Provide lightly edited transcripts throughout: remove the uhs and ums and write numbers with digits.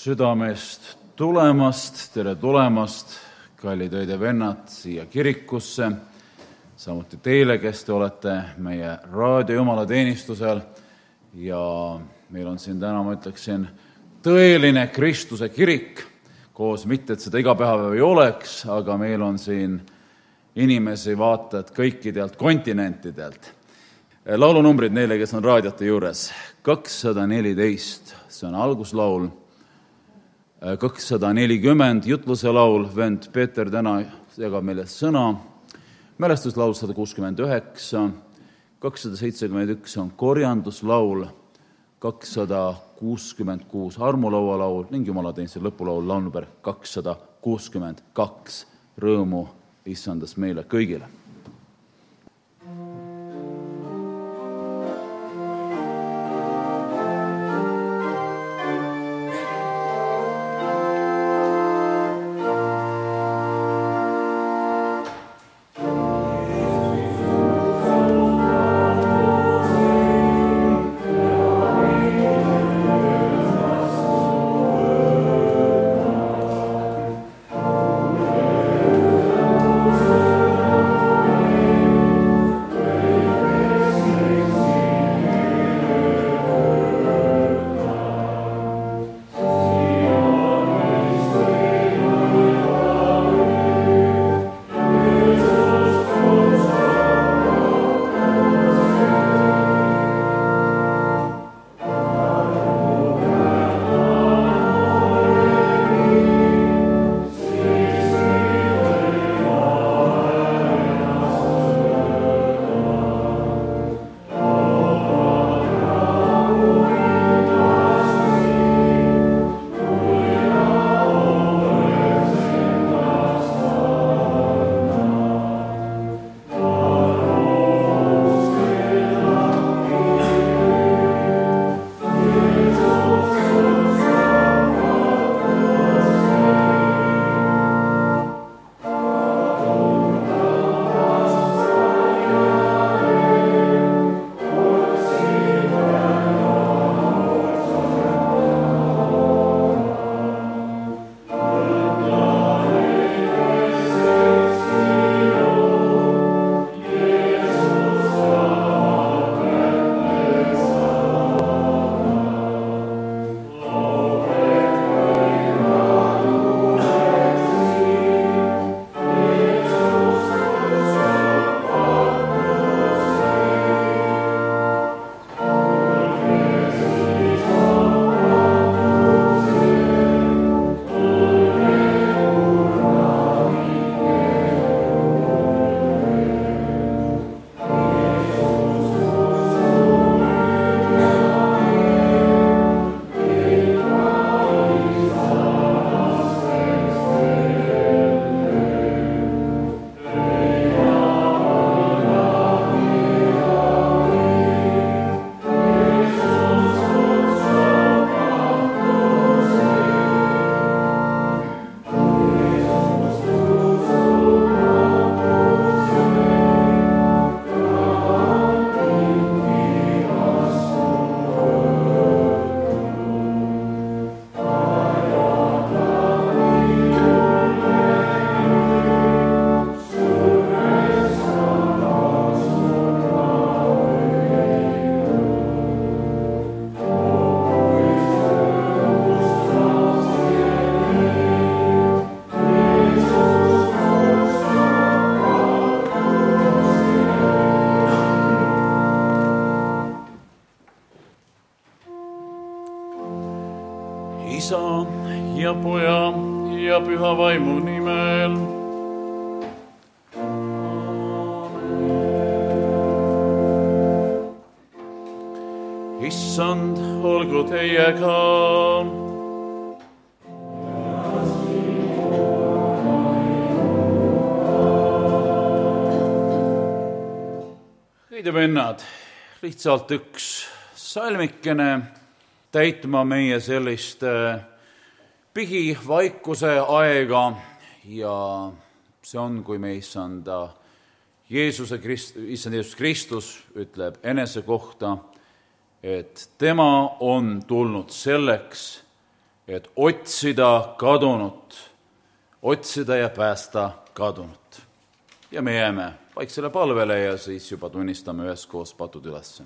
südamest tulemast, tere tulemast, kallid õed ja vennad, siia kirikusse, samuti teile, kes te olete meie raadio jumalateenistusel ja meil on siin täna, ma ütleksin, tõeline Kristuse kirik koos, mitte et seda iga päev ei oleks, aga meil on siin inimesi vaatajad kõikidelt kontinentidelt. Laulunumbrid neile, kes on raadiote juures, 214, see on alguslaul, 240 jutluse laul, vend Peeter täna jagab meile sõna, mälestuslaul 169, 271 on korjanduslaul, 266 armulaualaul ning jumalateenistuse lõpulaul laulnumber 262, rõõmu issandas meile kõigile. Isa ja Poja ja Püha Vaimu nimel. Issand, olgu teiega. Õide vennad, lihtsalt üks salmikene täitma meie sellist pihivaikuse aega ja see on, kui me issand Jeesus Kristus ütleb enese kohta, et tema on tulnud selleks, et otsida kadunut, otsida ja päästa kadunut. Ja me jääme vaiksele palvele ja siis juba tunnistame üheskoos patud ülesse.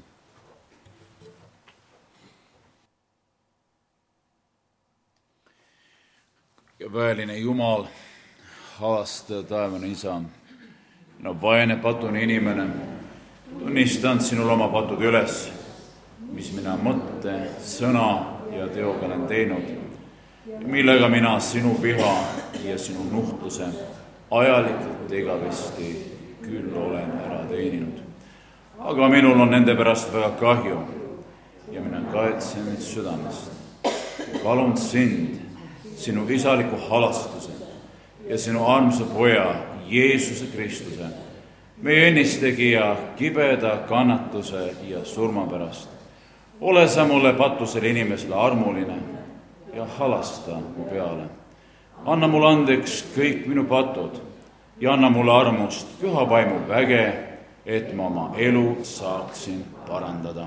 Ja väeline Jumal, halastaja, taevane Isa, no vaene patune inimene, tunnistan sinule oma patud üles, mis mina mõtte, sõna ja teoga olen teinud, millega mina sinu viha ja sinu nuhtluse ajalikult igavesti küll olen ära teeninud. Aga minul on nende pärast väga kahju ja mina kaetsen neid südamest. Palun sind, sinu isaliku halastuse ja sinu armsa poja Jeesuse Kristuse, meie õnnistegija kibeda kannatuse ja surma pärast. Ole sa mulle patusele inimesele armuline ja halasta mu peale. Anna mulle andeks kõik minu patud ja anna mulle armust püha vaimu väge, et ma oma elu saaksin parandada.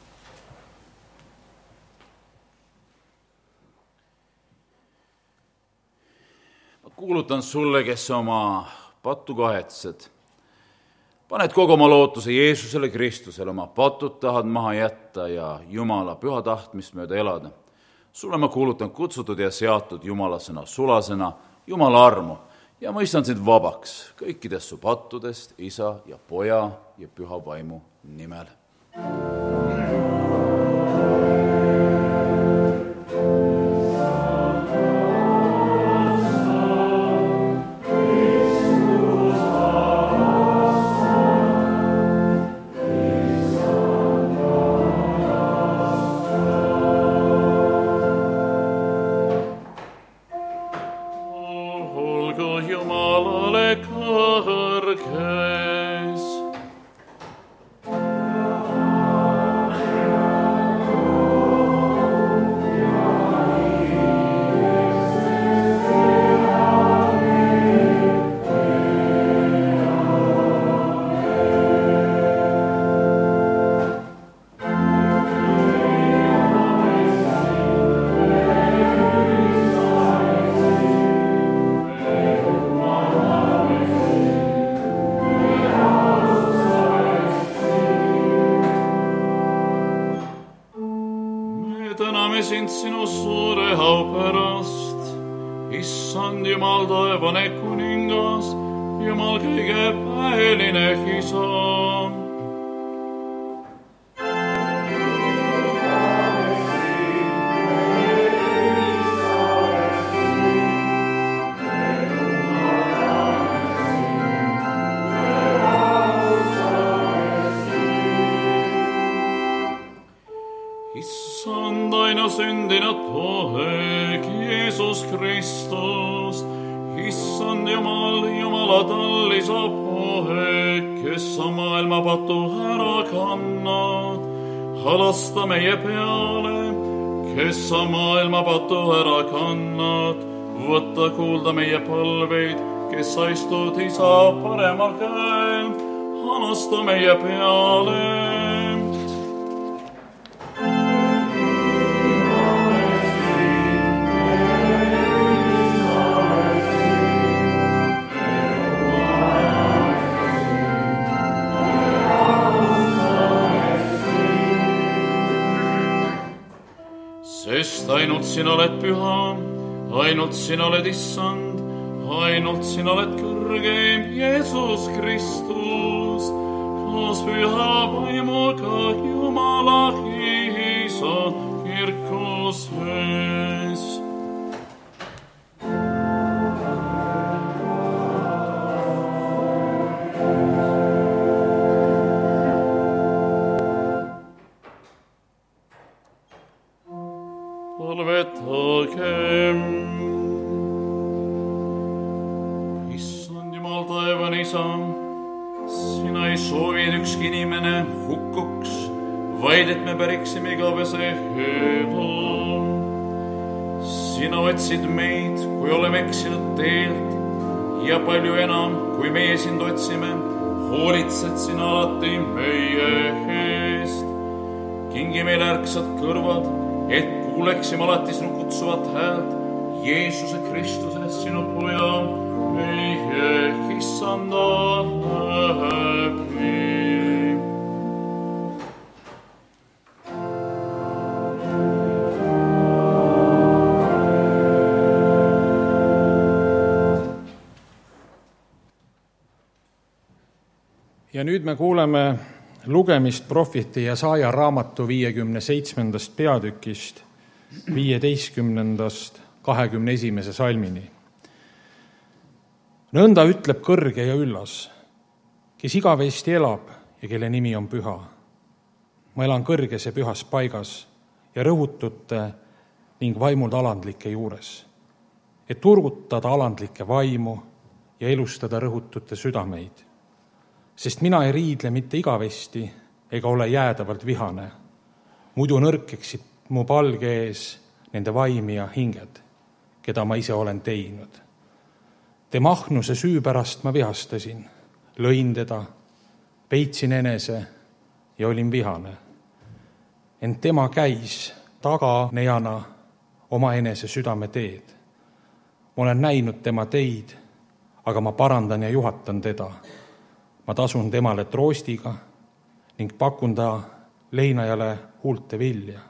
Kuulutan sulle, kes oma pattu kahetsed. Paned kogu oma lootuse Jeesusele Kristusele, oma patud tahad maha jätta ja Jumala püha tahtmist mööda elada. Sulle ma kuulutan kutsutud ja seatud Jumala sõna sulasena, Jumala armu ja mõistan sind vabaks kõikidest su pattudest, Isa ja Poja ja püha vaimu nimel. sind sinu suure au pärast. Issand Jumal, taevane kuningas, Jumal kõige väeline Isa. Issand ainasündinud poeg, Jeesus Kristus, Issand Jumal, Jumala tallisa poeg, kes sa maailma patu ära kannad, halasta meie peale, kes sa maailma patu ära kannad, võta kuulda meie palveid, kes sa istud Isa paremal käel, halasta meie peale. Sest ainult sina oled püha, ainult sina oled Issand, ainult sina oled kõrgeim Jeesus Kristus, koos püha vaimuga Jumala Isa kirkuses. Palvetagem. Issand Jumal, taevane Isa, sina ei soovi, et ükski inimene hukkuks, vaid et me päriksime igavese elu. Sina otsid meid, kui oleme eksinud teelt, ja palju enam, kui meie sind otsime, hoolitsed sina alati meie eest. Kingi meile ärksad kõrvad, et kuuleksime alati sinu kutsuvat häält, Jeesuse Kristuse, sinu poja, meie issanda läbi. Ja nüüd me kuuleme lugemist prohveti Jesaja raamatu 57. peatükist 15. 21. salmini. Nõnda ütleb kõrge ja üllas, kes igavesti elab ja kelle nimi on püha. Ma elan kõrges ja pühas paigas ja rõhutute ning vaimult alandlike juures, et turgutada alandlike vaimu ja elustada rõhutute südameid. Sest mina ei riidle mitte igavesti ega ole jäädavalt vihane. Muidu nõrkeksid mu palge ees nende vaimi ja hinged, keda ma ise olen teinud. Tema ahnuse süü pärast ma vihastasin, lõin teda, peitsin enese ja olin vihane. Ent tema käis taganejana oma enese südame teed. Ma olen näinud tema teid, aga ma parandan ja juhatan teda. Ma tasun temale troostiga ning pakun ta leinajale huulte vilja.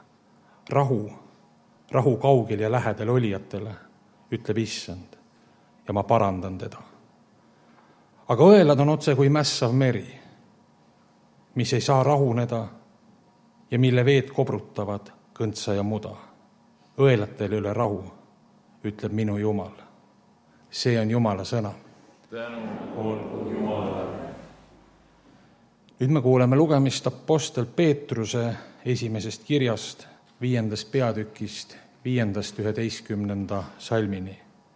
Rahu kaugel ja lähedal olijatele, ütleb issand, ja ma parandan teda. Aga õelad on otse kui mässav meri, mis ei saa rahuneda ja mille veed kobrutavad kõntsa ja muda. Õelatel üle rahu, ütleb minu Jumal. See on Jumala sõna. Tänu olgu Jumalale. Nüüd me kuuleme lugemist apostel Peetruse esimesest kirjast 5. peatükist 5.–11. salmini.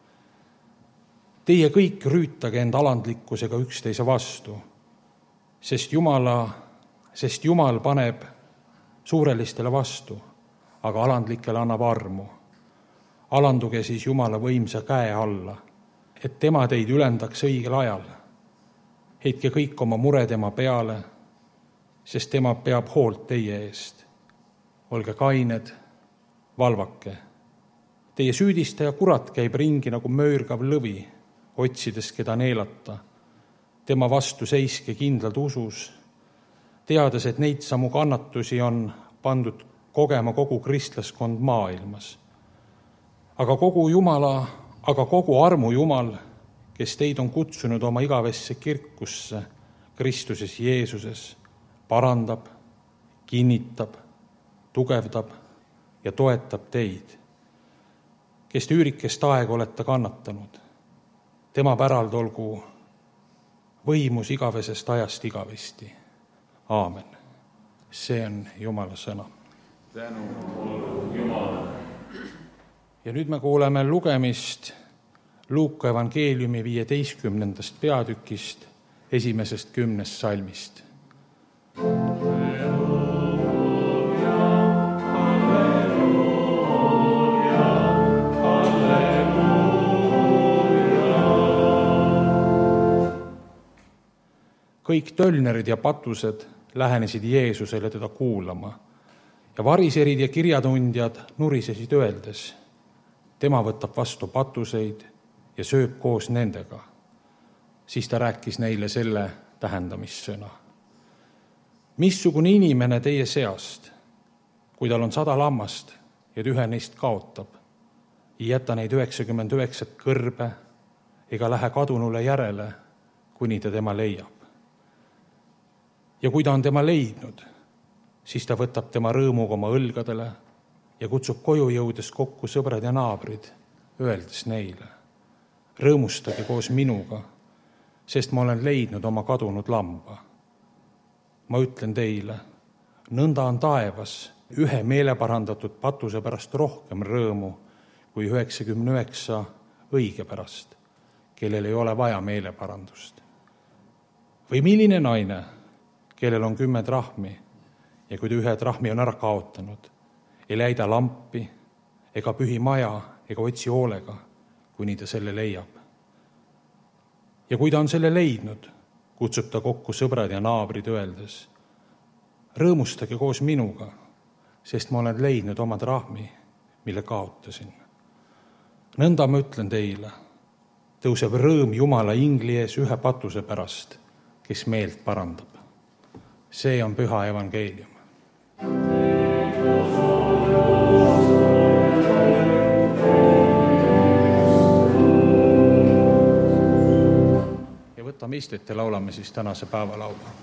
Teie kõik rüütage end alandlikkusega üksteise vastu, sest Jumal paneb suurelistele vastu, aga alandlikele annab armu. Alanduge siis Jumala võimsa käe alla, et tema teid ülendaks õigel ajal. Heitke kõik oma mure tema peale, sest tema peab hoolt teie eest. Olge kained, valvake. Teie süüdistaja kurat käib ringi nagu möörgav lõvi, otsides keda neelata. Tema vastu seiske kindlalt usus, teades, et neid samu kannatusi on pandud kogema kogu kristlaskond maailmas. Aga kogu armu Jumal, kes teid on kutsunud oma igavesse kirkusse Kristuses Jeesuses, parandab, kinnitab, tugevdab ja toetab teid, kes te üürikest aega olete kannatanud. Tema pärald olgu võimus igavesest ajast igavesti. Aamen. See on Jumala sõna. Tänu olgu Jumalale. Ja nüüd me kuuleme lugemist Luuka evangeeliumi 15. peatükist 1.10. salmist. Kõik tölnerid ja patused lähenesid Jeesusele teda kuulama ja variserid ja kirjatundjad nurisesid öeldes, tema võtab vastu patuseid ja sööb koos nendega. Siis ta rääkis neile selle tähendamissõna. Missugune inimene teie seast, kui tal on 100 lammast ja ühe neist kaotab, ei jäta neid 99 kõrbe ega lähe kadunule järele, kuni ta tema leiab. Ja kui ta on tema leidnud, siis ta võtab tema rõõmuga oma õlgadele ja kutsub koju jõudes kokku sõbrad ja naabrid, öeldes neile, rõõmustage koos minuga, sest ma olen leidnud oma kadunud lamba. Ma ütlen teile, nõnda on taevas ühe meeleparandatud patuse pärast rohkem rõõmu kui 99 õige pärast, kellel ei ole vaja meeleparandust. Või milline naine, kellel on 10 drahmi ja kui ta 1 drahmi on ära kaotanud, ei läida lampi ega pühi maja ega otsi hoolega, kuni ta selle leiab. Ja kui ta on selle leidnud, kutsub ta kokku sõbrad ja naabrid öeldes, rõõmustage koos minuga, sest ma olen leidnud oma drahmi, mille kaotasin. Nõnda ma ütlen teile, tõuseb rõõm Jumala ingli ees ühe patuse pärast, kes meelt parandab. See on püha evangeelium. Ja võtame istet ja laulame siis tänase päeva laulu.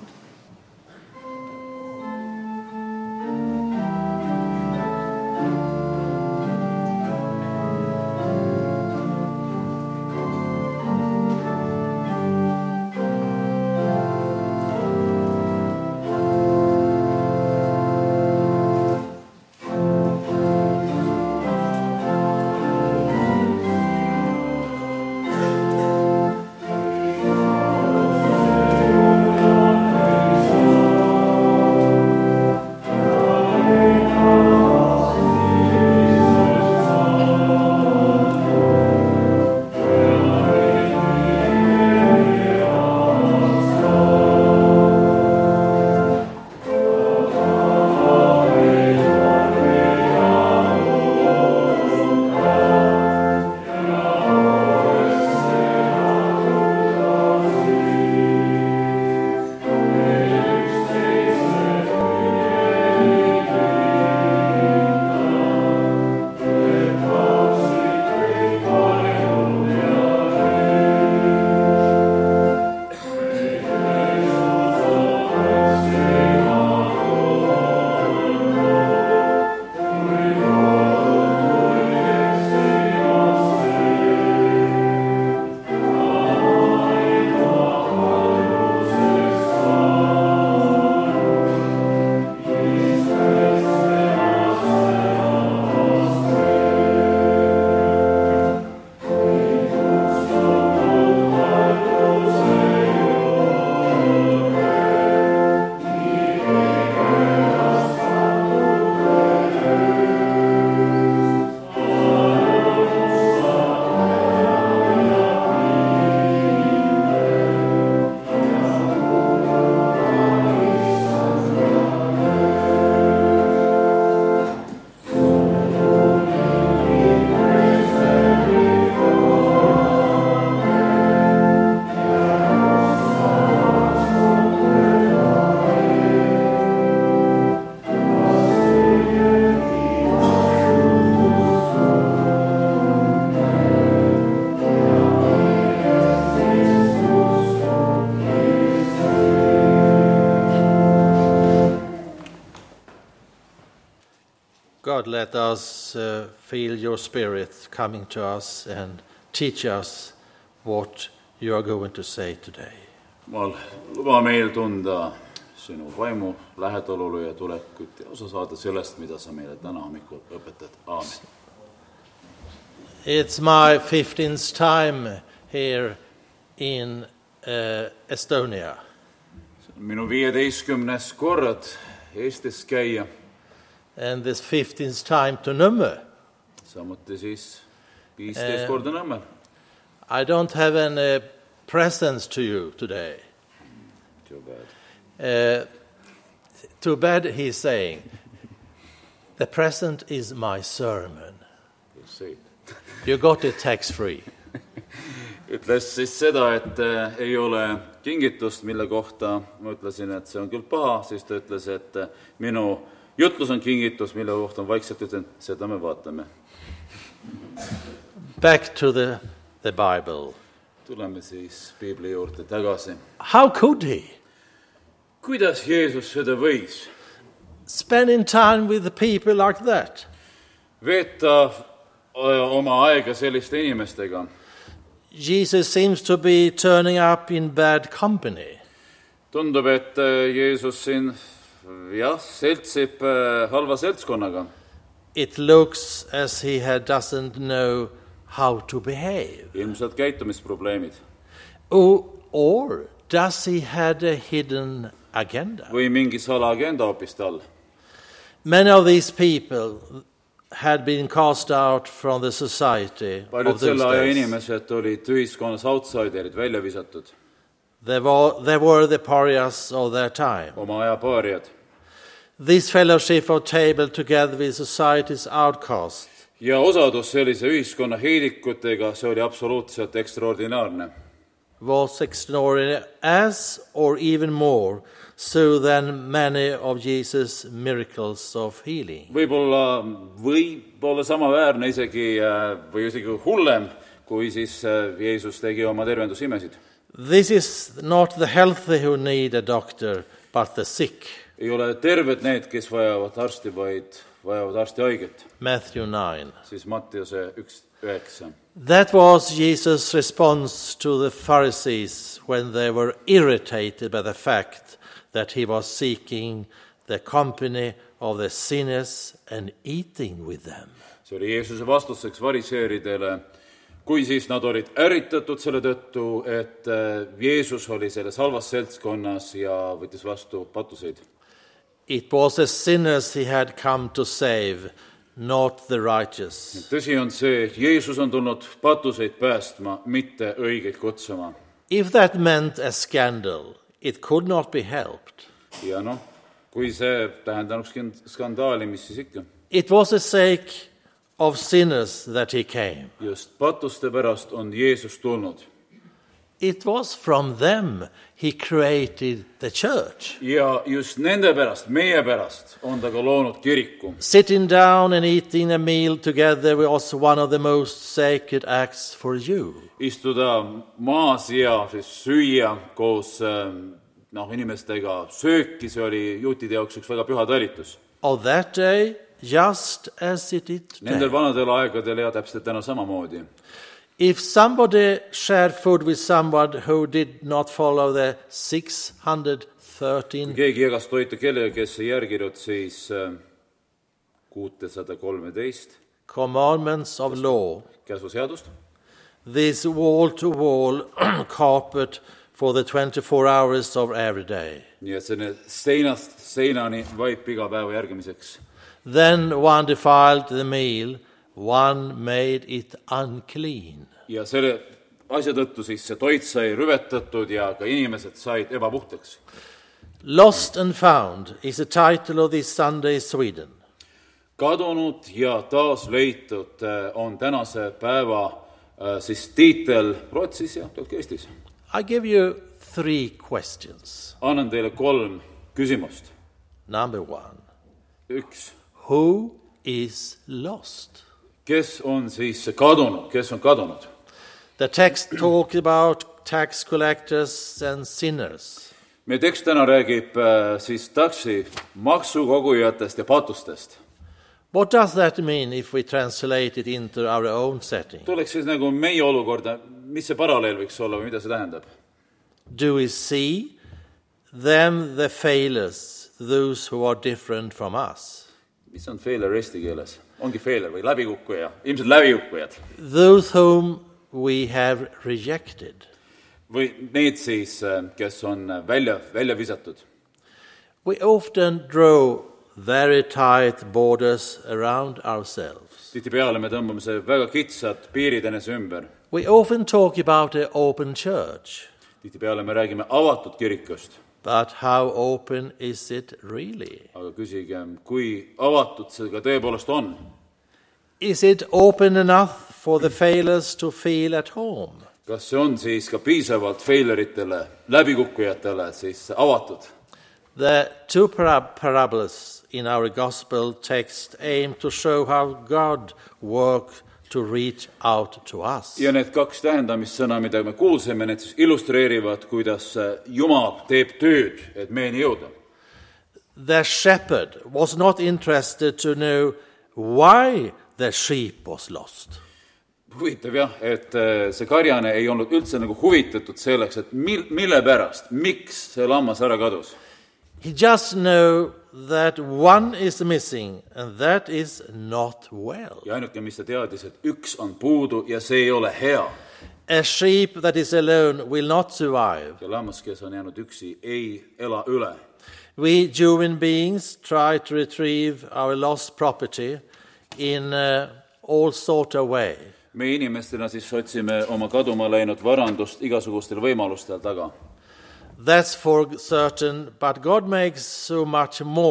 God, let us feel your spirit coming to us and teach us what you are going to say today. Jumal, luba meil tunda sinu vaimu lähedalolu ja tulekut ja osa saada sellest, mida sa meile täna hommikul õpetad. Aamen. It's my 15th time here in Estonia. Minu 15. kord Eestis käia. And this 15th time to Nõmme. Samuti siis 15 korda Nõmmel. I don't have any presents to you today. Too bad. Too bad, he's saying. The present is my sermon. You got it tax-free. Ütles siis seda, et ei ole kingitust, mille kohta ma ütlesin, et see on küll paha, siis ta ütles, et minu jutlus on kingitus, mille kohta on vaikselt ütlen, seda me vaatame. Back to the Bible. Tuleme siis Piibli juurde tagasi. How could he? Kuidas Jeesus seda võis? Spending time with the people like that. Veeta oma aega selliste inimestega. Jesus seems to be turning up in bad company. Tundub, et Jeesus siin seltsib halva seltskonnaga. It looks as he doesn't know how to behave. Ilmselt käitumisprobleemid. Or does he have a hidden agenda? Või mingi salaagenda hoopis tal. Many of these people had been cast out from the society Paljud of those selle aja days. inimesed olid ühiskonnas outsiderid, välja visatud. They were the pariahs of their time. Oma aja paariad. This fellowship of table together with society's outcasts ja osadus sellise ühiskonna heidikutega, see oli absoluutselt ekstraordinaarne. Was extraordinary as or even more so than many of Jesus' miracles of healing. Võib olla samaväärne või isegi hullem, kui siis Jeesus tegi oma tervendusimesid. This is not the healthy who need a doctor, but the sick. Ei ole terved need, kes vajavad arsti, vaid vajavad arsti haiget. Matthew 9. Siis Mattiuse 1:9. That was Jesus' response to the Pharisees when they were irritated by the fact that he was seeking the company of the sinners and eating with them. See oli Jeesuse vastuseks fariseeridele, kui siis nad olid ärritatud selle tõttu, et Jeesus oli selles halvas seltskonnas ja võttis vastu patuseid. It was the sinners he had come to save, not the righteous. Tõsi on see, et Jeesus on tulnud patuseid päästma, mitte õigeid kutsuma. If that meant a scandal, it could not be helped. Ja kui see tähendab skandaali, mis siis ikka? It was the sake of sinners that he came. Just patuste pärast on Jeesus tulnud. It was from them he created the church. Ja just nende pärast, meie pärast on ta ka loonud kiriku. Sitting down and eating a meal together was one of the most sacred acts for you. Istuda maas ja siis süüa koos inimestega sööki, see oli juutide jaoks üks väga püha talitus. Of that day, just as it is today. Nendel vanadel aegadel ja täpselt täna samamoodi. If somebody shared food with someone who did not follow the 613 keegi jagas toitu kellelegi, kes ei järginud siis 613 commandments of law, käsuseadust, this wall-to-wall carpet for the 24 hours of every day. Nii et selline seinast seinani vaip iga päeva järgimiseks. Then one defiled the meal, one made it unclean. Ja selle asja tõttu siis see toit sai rüvetatud ja ka inimesed said ebapuhtaks. Lost and Found is the title of this Sunday in Sweden. Kadunud ja taas leitud on tänase päeva siis tiitel Rootsis ja ka Eestis. I give you 3 questions. Annan teile 3 küsimust. Number 1. 1. Who is lost? Kes on siis kadunud? Kes on kadunud? The text talks about tax collectors and sinners. Meie tekst täna räägib siis taksi maksukogujatest ja patustest. What does that mean if we translate it into our own setting? Tuleks siis nagu meie olukorda, mis see paralleel võiks olla või mida see tähendab? Do we see them, the failures, those who are different from us? Mis on failure eesti keeles? Ongi failure või läbikukkuja? Ilmselt läbikukkujad. Those whom we have rejected. Või need siis, kes on välja visatud. We often draw very tight borders around ourselves. Tihtipeale me tõmbame see väga kitsad piirid enese ümber. We often talk about an open church. Tihtipeale me räägime avatud kirikust. But how open is it really? Aga küsigem, kui avatud see ka tõepoolest on? Is it open enough for the failures to feel at home? Kas see on siis ka piisavalt faileritele, läbikukkujatele siis avatud? The 2 parables in our gospel text aim to show how God works to reach out to us. Ja need 2 tähendamissõna, mida me kuulsime, need siis illustreerivad, kuidas Jumal teeb tööd, et meeni jõuda. The shepherd was not interested to know why the sheep was lost. Huvitav jah, et see karjane ei olnud üldse nagu huvitatud selleks, et mille pärast, miks see lammas ära kadus. He just knew that one is missing and that is not well. Ja ainuke, mis ta teadis, et üks on puudu ja see ei ole hea. A sheep that is alone will not survive. Ja lammas, kes on jäänud üksi, ei ela üle. We human beings try to retrieve our lost property in all sort of way. Me inimestena siis otsime oma kaduma läinud varandust igasugustel võimalustel taga. That's for certain, but God makes so much more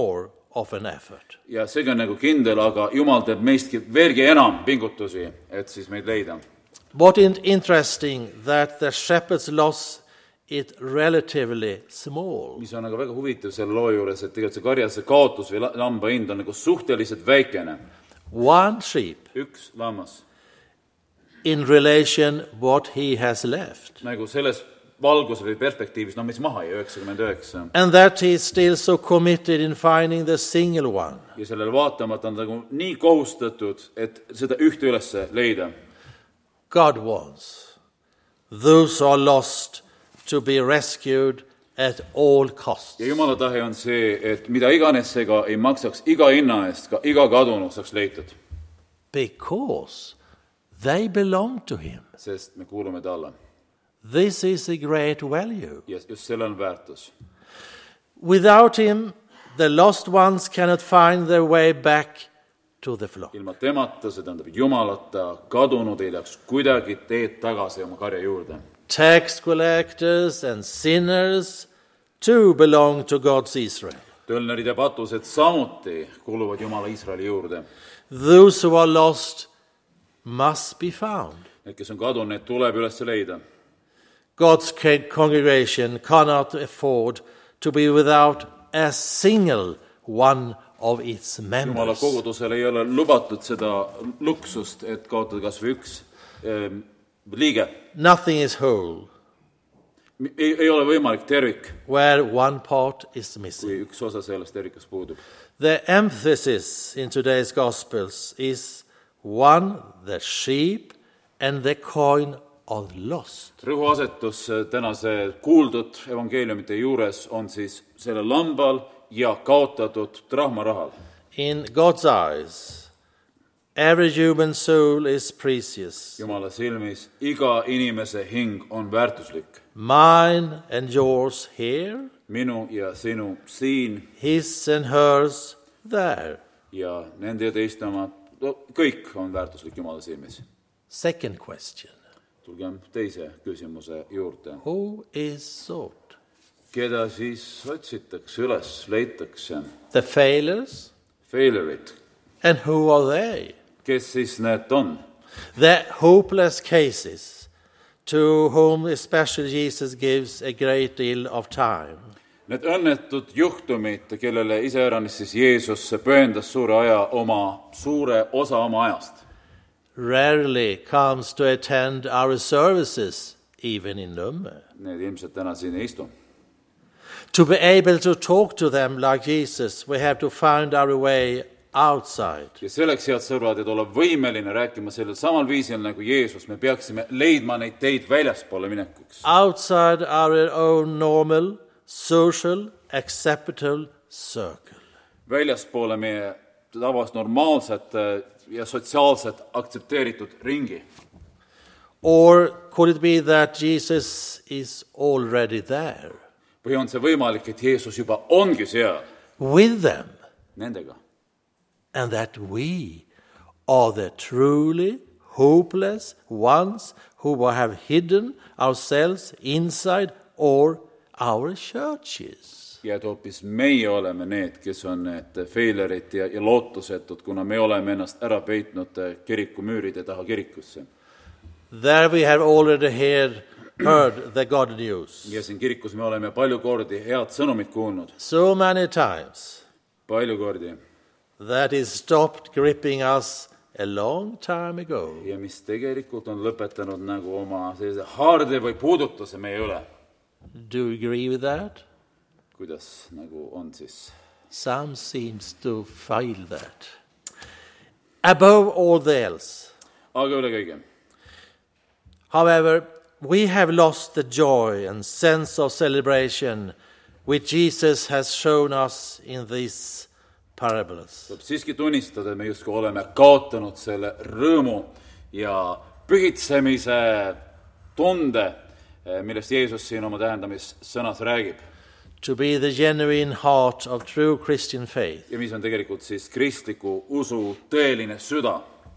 of an effort. ja seegi on nagu kindel, aga Jumal teeb meistki veelgi enam pingutusi, et siis meid leida. What interesting that the shepherd's loss is relatively small. mis on aga väga huvitav selle loo juures, et tegelikult see karjase kaotus või lamba hind on nagu suhteliselt väikene. One sheep Üks lammas. in relation what he has left. Nagu selles valguse või perspektiivis, no mis maha jäi, 99. And that he is still so committed in finding the single one. Ja sellele vaatamata on nagu nii kohustatud, et seda ühte üles leida. God wants those who are lost to be rescued at all costs. Ja Jumala tahe on see, et mida iganes see ka ei maksaks, iga hinna eest, ka iga kadunu saaks leitud. Because they belong to him. Sest me kuulume talle. This is a great value. Ja just selle on väärtus. Without him, the lost ones cannot find their way back to the flock. Ilma temata, see tähendab Jumalata, kadunud ei läks kuidagi teed tagasi oma karja juurde. Tax collectors and sinners too belong to God's Israel. Tölnerid ja patused samuti kuuluvad Jumala Iisraeli juurde. Those who are lost must be found. Need, kes on kadunud, need tuleb üles leida. God's congregation cannot afford to be without a single one of its Jumala members. kogudusel ei ole lubatud seda luksust, et kaotada kas või üks liige. Nothing is whole Ei ole võimalik tervik, where one part is missing. kui üks osa sellest tervikust puudub. The emphasis in today's Gospels is one, the sheep, and the coin of lost. Rõhuasetus tänase kuuldud evangeeliumite juures on siis selle lambal ja kaotatud drahmarahal. In God's eyes, every human soul is precious. Jumala silmis iga inimese hing on väärtuslik. Mine and yours here, Minu ja sinu siin his and hers there. ja nende ja teiste omad, kõik on väärtuslik Jumala silmis. Second question. Tulgem teise küsimuse juurde. Who is sought? Keda siis otsitakse üles, leitakse? The failures? Failerid. And who are they? Kes siis need on? The hopeless cases to whom especially Jesus gives a great deal of time. Need õnnetud juhtumid, kellele iseäranis siis Jeesus pühendas suure osa oma ajast. Rarely comes to attend our services, even in Numme. Need ilmselt täna siin ei istu. To be able to talk to them like Jesus, we have to find our way outside. Ja selleks, head sõbrad, et olla võimeline rääkima sellel samal viisil nagu Jeesus, me peaksime leidma neid teid väljaspoole minekuks. Outside our own normal, social, acceptable circle. Väljaspoole meie tavas normaalset ja sotsiaalselt aktsepteeritud ringi. Or could it be that Jesus is already there? Või on see võimalik, et Jeesus juba ongi seal with them, nendega? and that we are the truly hopeless ones who have hidden ourselves inside or our churches. Ja et hoopis meie oleme need, kes on need feilerid ja lootusetud, kuna me oleme ennast ära peitnud kirikumüüride taha kirikusse. There we have already heard the God news. Ja siin kirikus me oleme palju kordi head sõnumit kuulnud. So many times Palju kordi. that it stopped gripping us a long time ago. Ja mis tegelikult on lõpetanud nagu oma sellise haarde või puudutuse meie üle. Do you agree with that? Kuidas nagu on siis? Some seems to feel that. Above all else, Aga üle kõige. however, we have lost the joy and sense of celebration which Jesus has shown us in these parables. Tuleb siiski tunnistada, et me justkui oleme kaotanud selle rõõmu ja pühitsemise tunde, millest Jeesus siin oma tähendamissõnas räägib. To be the genuine heart of true Christian faith. Ja mis on tegelikult siis kristliku usu tõeline süda.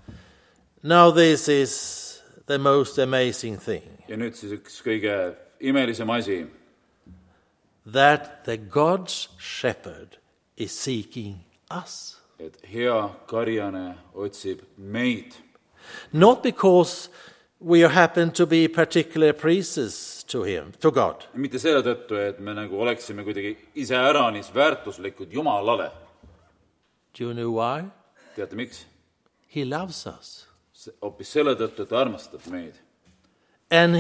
Now this is the most amazing thing. Ja nüüd siis üks kõige imelisem asi. That the God's shepherd is seeking us. et hea karjane otsib meid. Not because we happen to be particular priests to him, to God. Mitte selle tõttu, et me nagu oleksime kuidagi iseäranis väärtuslikud Jumalale. Do you know why? Teate miks? He loves us. Hoopis selle tõttu, et ta armastab meid. And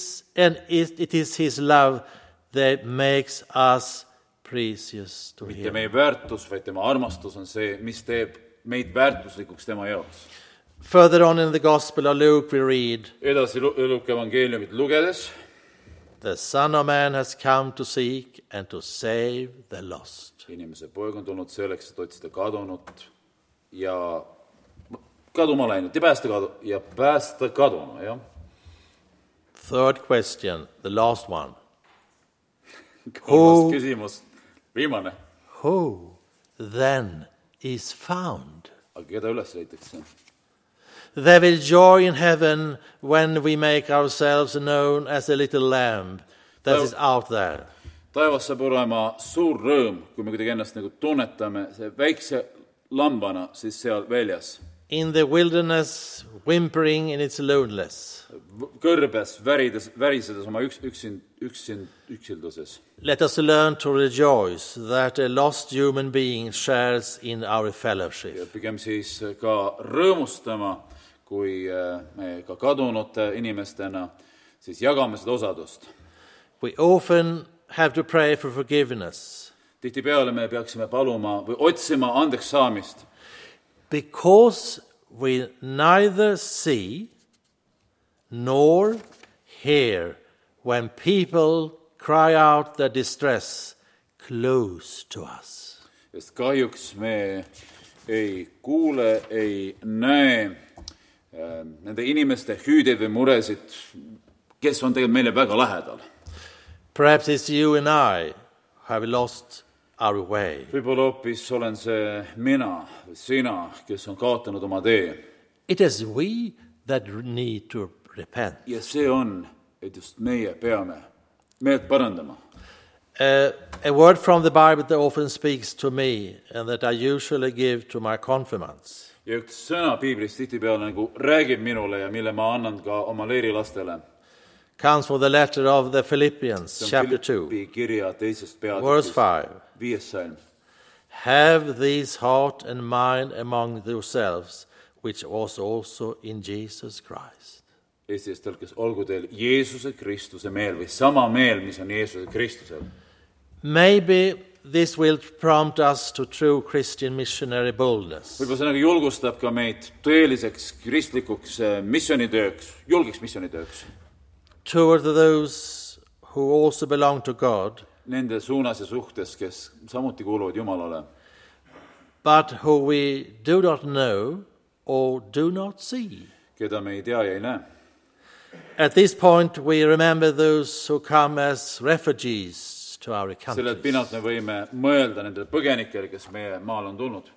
it is his love that makes us precious to Mitte him. meie väärtus, vaid tema armastus on see, mis teeb meid väärtuslikuks tema jaoks. Further on in the Gospel of Luke we read, Edasi Luuka evangeeliumit lugedes, the Son of Man has come to seek and to save the lost. inimese poeg on tulnud selleks, et otsida kadunut ja kaduma läinud ja päästa kadunu, jah. Third question, the last one. Kolmas küsimus, viimane. Who then is found? Aga keda üles leitakse? There will joy in heaven when we make ourselves known as a little lamb that is out there. Taevas saab olema suur rõõm, kui me kuidagi ennast nagu tunnetame see väikse lambana siis seal väljas. In the wilderness, whimpering in its loneliness. Kõrbes, värisedes oma üksilduses. Let us learn to rejoice that a lost human being shares in our fellowship. Ja pigem siis ka rõõmustama, kui me ka kadunute inimestena siis jagame seda osadust. We often have to pray for forgiveness. Tihtipeale me peaksime paluma või otsima andeks saamist. Because we neither see nor hear when people cry out their distress close to us. Sest kahjuks me ei kuule, ei näe nende inimeste hüüdeid või muresid, kes on tegelikult meile väga lähedal. Perhaps it's you and I who have lost our way. Võib-olla hoopis olen see mina või sina, kes on kaotanud oma tee. It is we that need to repent. Ja see on, et just meie peame meelt parandama. A word from the Bible that often speaks to me and that I usually give to my confirmants. Ja üks sõna Piiblist tihtipeale nagu räägib minule ja mille ma annan ka oma leirilastele. Comes from the letter of the Philippians, chapter 2, kirja teisest verse 5. 5. salm. Have this heart and mind among yourselves, which was also in Jesus Christ. Eestis tõlkes, olgu teil Jeesuse Kristuse meel või sama meel, mis on Jeesuse Kristusel. Maybe this will prompt us to true Christian missionary boldness. Võib-olla see nagu julgustab ka meid tõeliseks kristlikuks missioonitööks, julgeks missioonitööks. Toward those who also belong to God, Nende suunas ja suhtes, kes samuti kuuluvad Jumalale, but who we do not know or do not see. keda me ei tea ja ei näe. At this point, we remember those who come as refugees to our Selle countries. pinnalt me võime mõelda nendele põgenikele, kes meie maal on tulnud.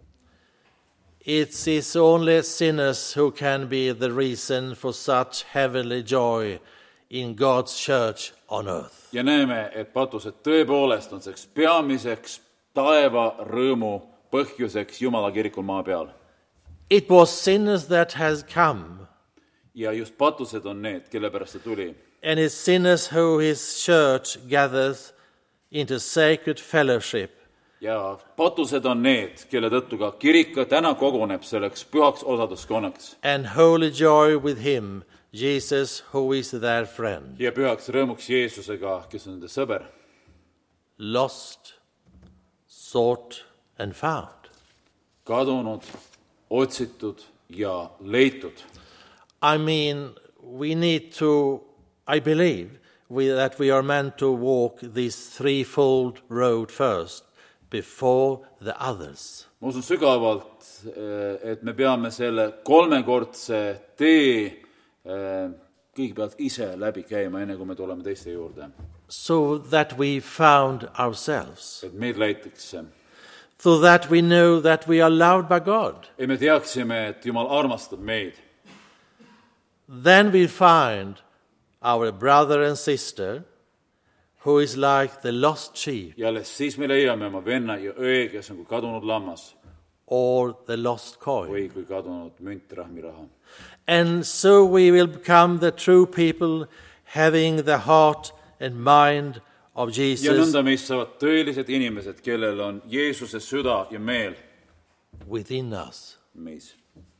It is only sinners who can be the reason for such heavenly joy in God's church on earth. Ja näeme, et patused tõepoolest on selleks peamiseks taeva rõõmu põhjuseks Jumala kirikul maa peal. It was sinners that has come, Ja just patused on need, kelle pärast see tuli. and it's sinners who his church gathers into sacred fellowship. Ja patused on need, kelle tõttu ka kirik täna koguneb selleks pühaks osaduskonnaks. And holy joy with him, Jesus, who is their friend. Ja pühaks rõõmuks Jeesusega, kes on nende sõber. Lost, sought, and found. Kadunud, otsitud ja leitud. I mean, we need to, I believe, that we are meant to walk this threefold road first, before the others. Ma usun sügavalt, et me peame selle kolmekordse tee kõigepealt ise läbi käima, enne kui me tuleme teiste juurde. So that we found ourselves. Et meid leitakse. So that we know that we are loved by God. Et me teaksime, et Jumal armastab meid. Then we find our brother and sister who is like the lost sheep ja alles siis me leiame oma venna ja õe, kes on kui kadunud lammas or the lost coin. või kui kadunud münt, rahmiraha. And so we will become the true people having the heart and mind of Ja Jesus nõnda meist saavad tõelised inimesed, kellel on Jeesuse süda ja meel within us. meis.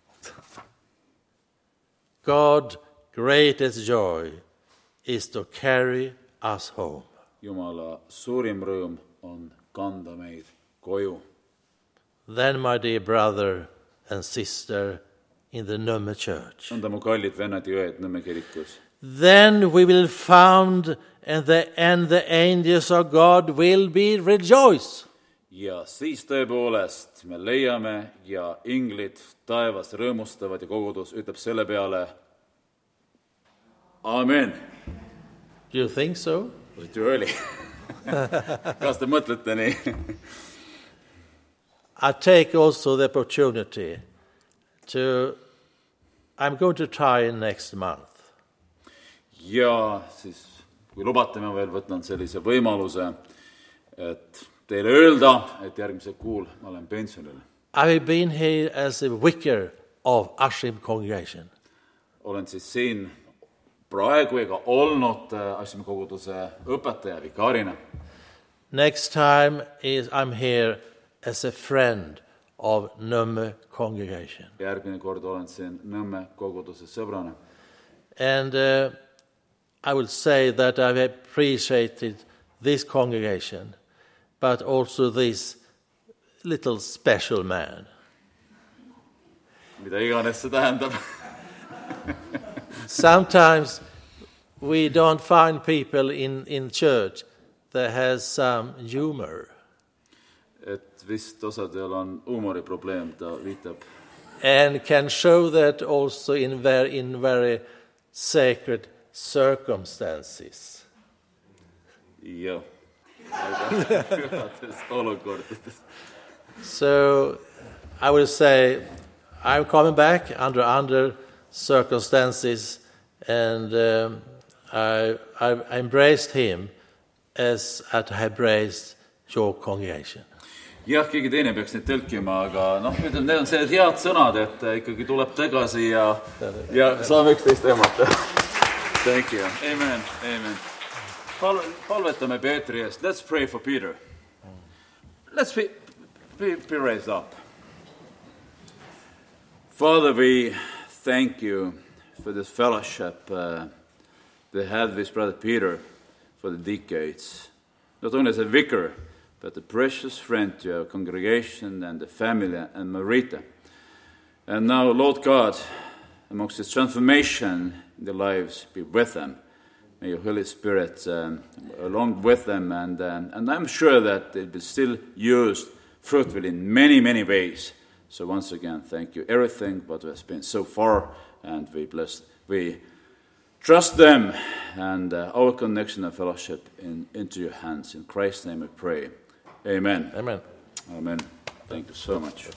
God's greatest joy is to carry us home. Jumala suurim rõõm on kanda meid koju. Then, my dear brother and sister in the Nömme church, Nõnda mu kallid vennad ja õed Nõmme kirikus. then we will found and the angels of God will be rejoice. Ja siis tõepoolest me leiame ja inglid taevas rõõmustavad ja kogudus ütleb selle peale Amen. Do you think so? Was it too early? Kas te mõtlete nii? I take also the opportunity I'm going to try next month. Ja siis, kui lubate, ma veel võtan sellise võimaluse, et teile öelda, et järgmisel kuul ma olen pensionil. I have been here as a vicar of Ashim congregation. Olen siis siin praegu ega olnud Ashimi koguduse õpetaja vikaarina. Next time I'm here as a friend of Nömme congregation. Järgmine kord olen siin Nõmme koguduse sõbrana. And I will say that I've appreciated this congregation, but also this little special man. Mida iganes see tähendab. Sometimes we don't find people in church that has some humor. Et vist osadel on huumoriprobleem, ta viitab. And can show that also in very sacred circumstances. Jah. Olukordades. So I will say I'm coming back under circumstances, and I embraced him as I embraced your congregation. Jah, keegi teine peaks neid tõlkima, aga need on sellised head sõnad, et ikkagi tuleb tagasi ja saame üksteist tõmmata. Thank you. Amen. Amen. Palvetame Peetri eest. Let's pray for Peter. Let's be raised up. Father, we thank you for this fellowship they had with Brother Peter for the decades. Not only as a vicar, but a precious friend to our congregation and the family and Marita. And now, Lord God, amongst this transformation in their lives, be with them. May your Holy Spirit along with them, and I'm sure that it will still used fruitfully in many, many ways. So once again, thank you. Everything what has been so far, and we trust them and our connection and fellowship into your hands. In Christ's name we pray. Amen. Amen. Amen. Thank you so much.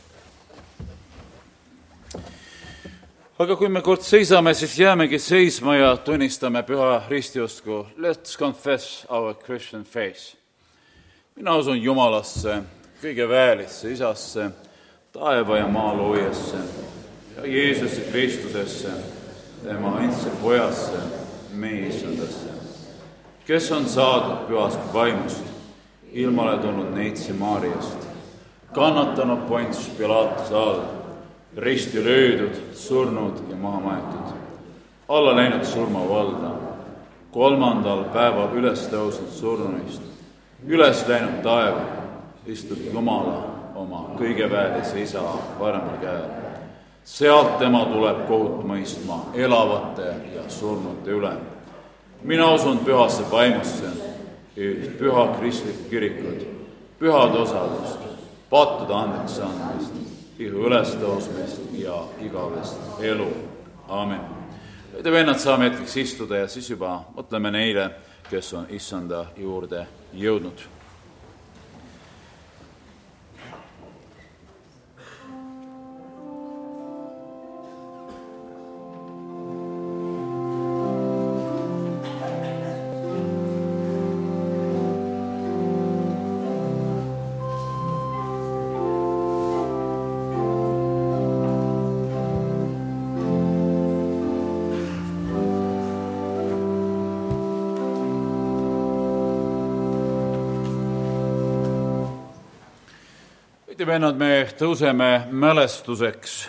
Aga kui me kord seisame, siis jäämegi seisma ja tunnistame püha ristiusku. Let's confess our Christian faith. Mina usun Jumalasse, kõige väelisse Isasse, taeva ja maa loojasse ja Jeesuse Kristusesse, tema ainsa pojasse, meie isandasse, kes on saadud pühast vaimust, ilmale tulnud neitsi Maariast, kannatanud Pontius Pilatuse all, risti löödud, surnud ja maha maetud, alla läinud surmavalda, 3. päeval üles tõusnud surnuist, üles läinud taeva, istub Jumala oma kõigeväelise Isa paremal käel. Sealt tema tuleb kohut mõistma elavate ja surnute üle. Mina usun pühasse vaimusse, üht püha kristlikku kirikut, pühad osadust, pattude andeks andmist, ihu ülestõusmist ja igavest elu. Aamen. Te vennad saame hetkeks istuda ja siis juba mõtleme neile, kes on issanda juurde jõudnud. õieti vennad, me tõuseme mälestuseks.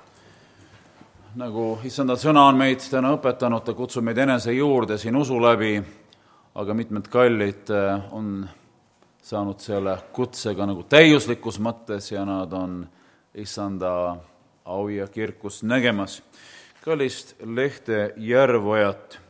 Nagu issanda sõna on meid täna õpetanud, ta kutsub meid enese juurde siin usu läbi, aga mitmed kallid on saanud selle kutsega nagu täiuslikus mõttes ja nad on issanda au ja kirkus nägemas. Kallist Lehte Järveojat.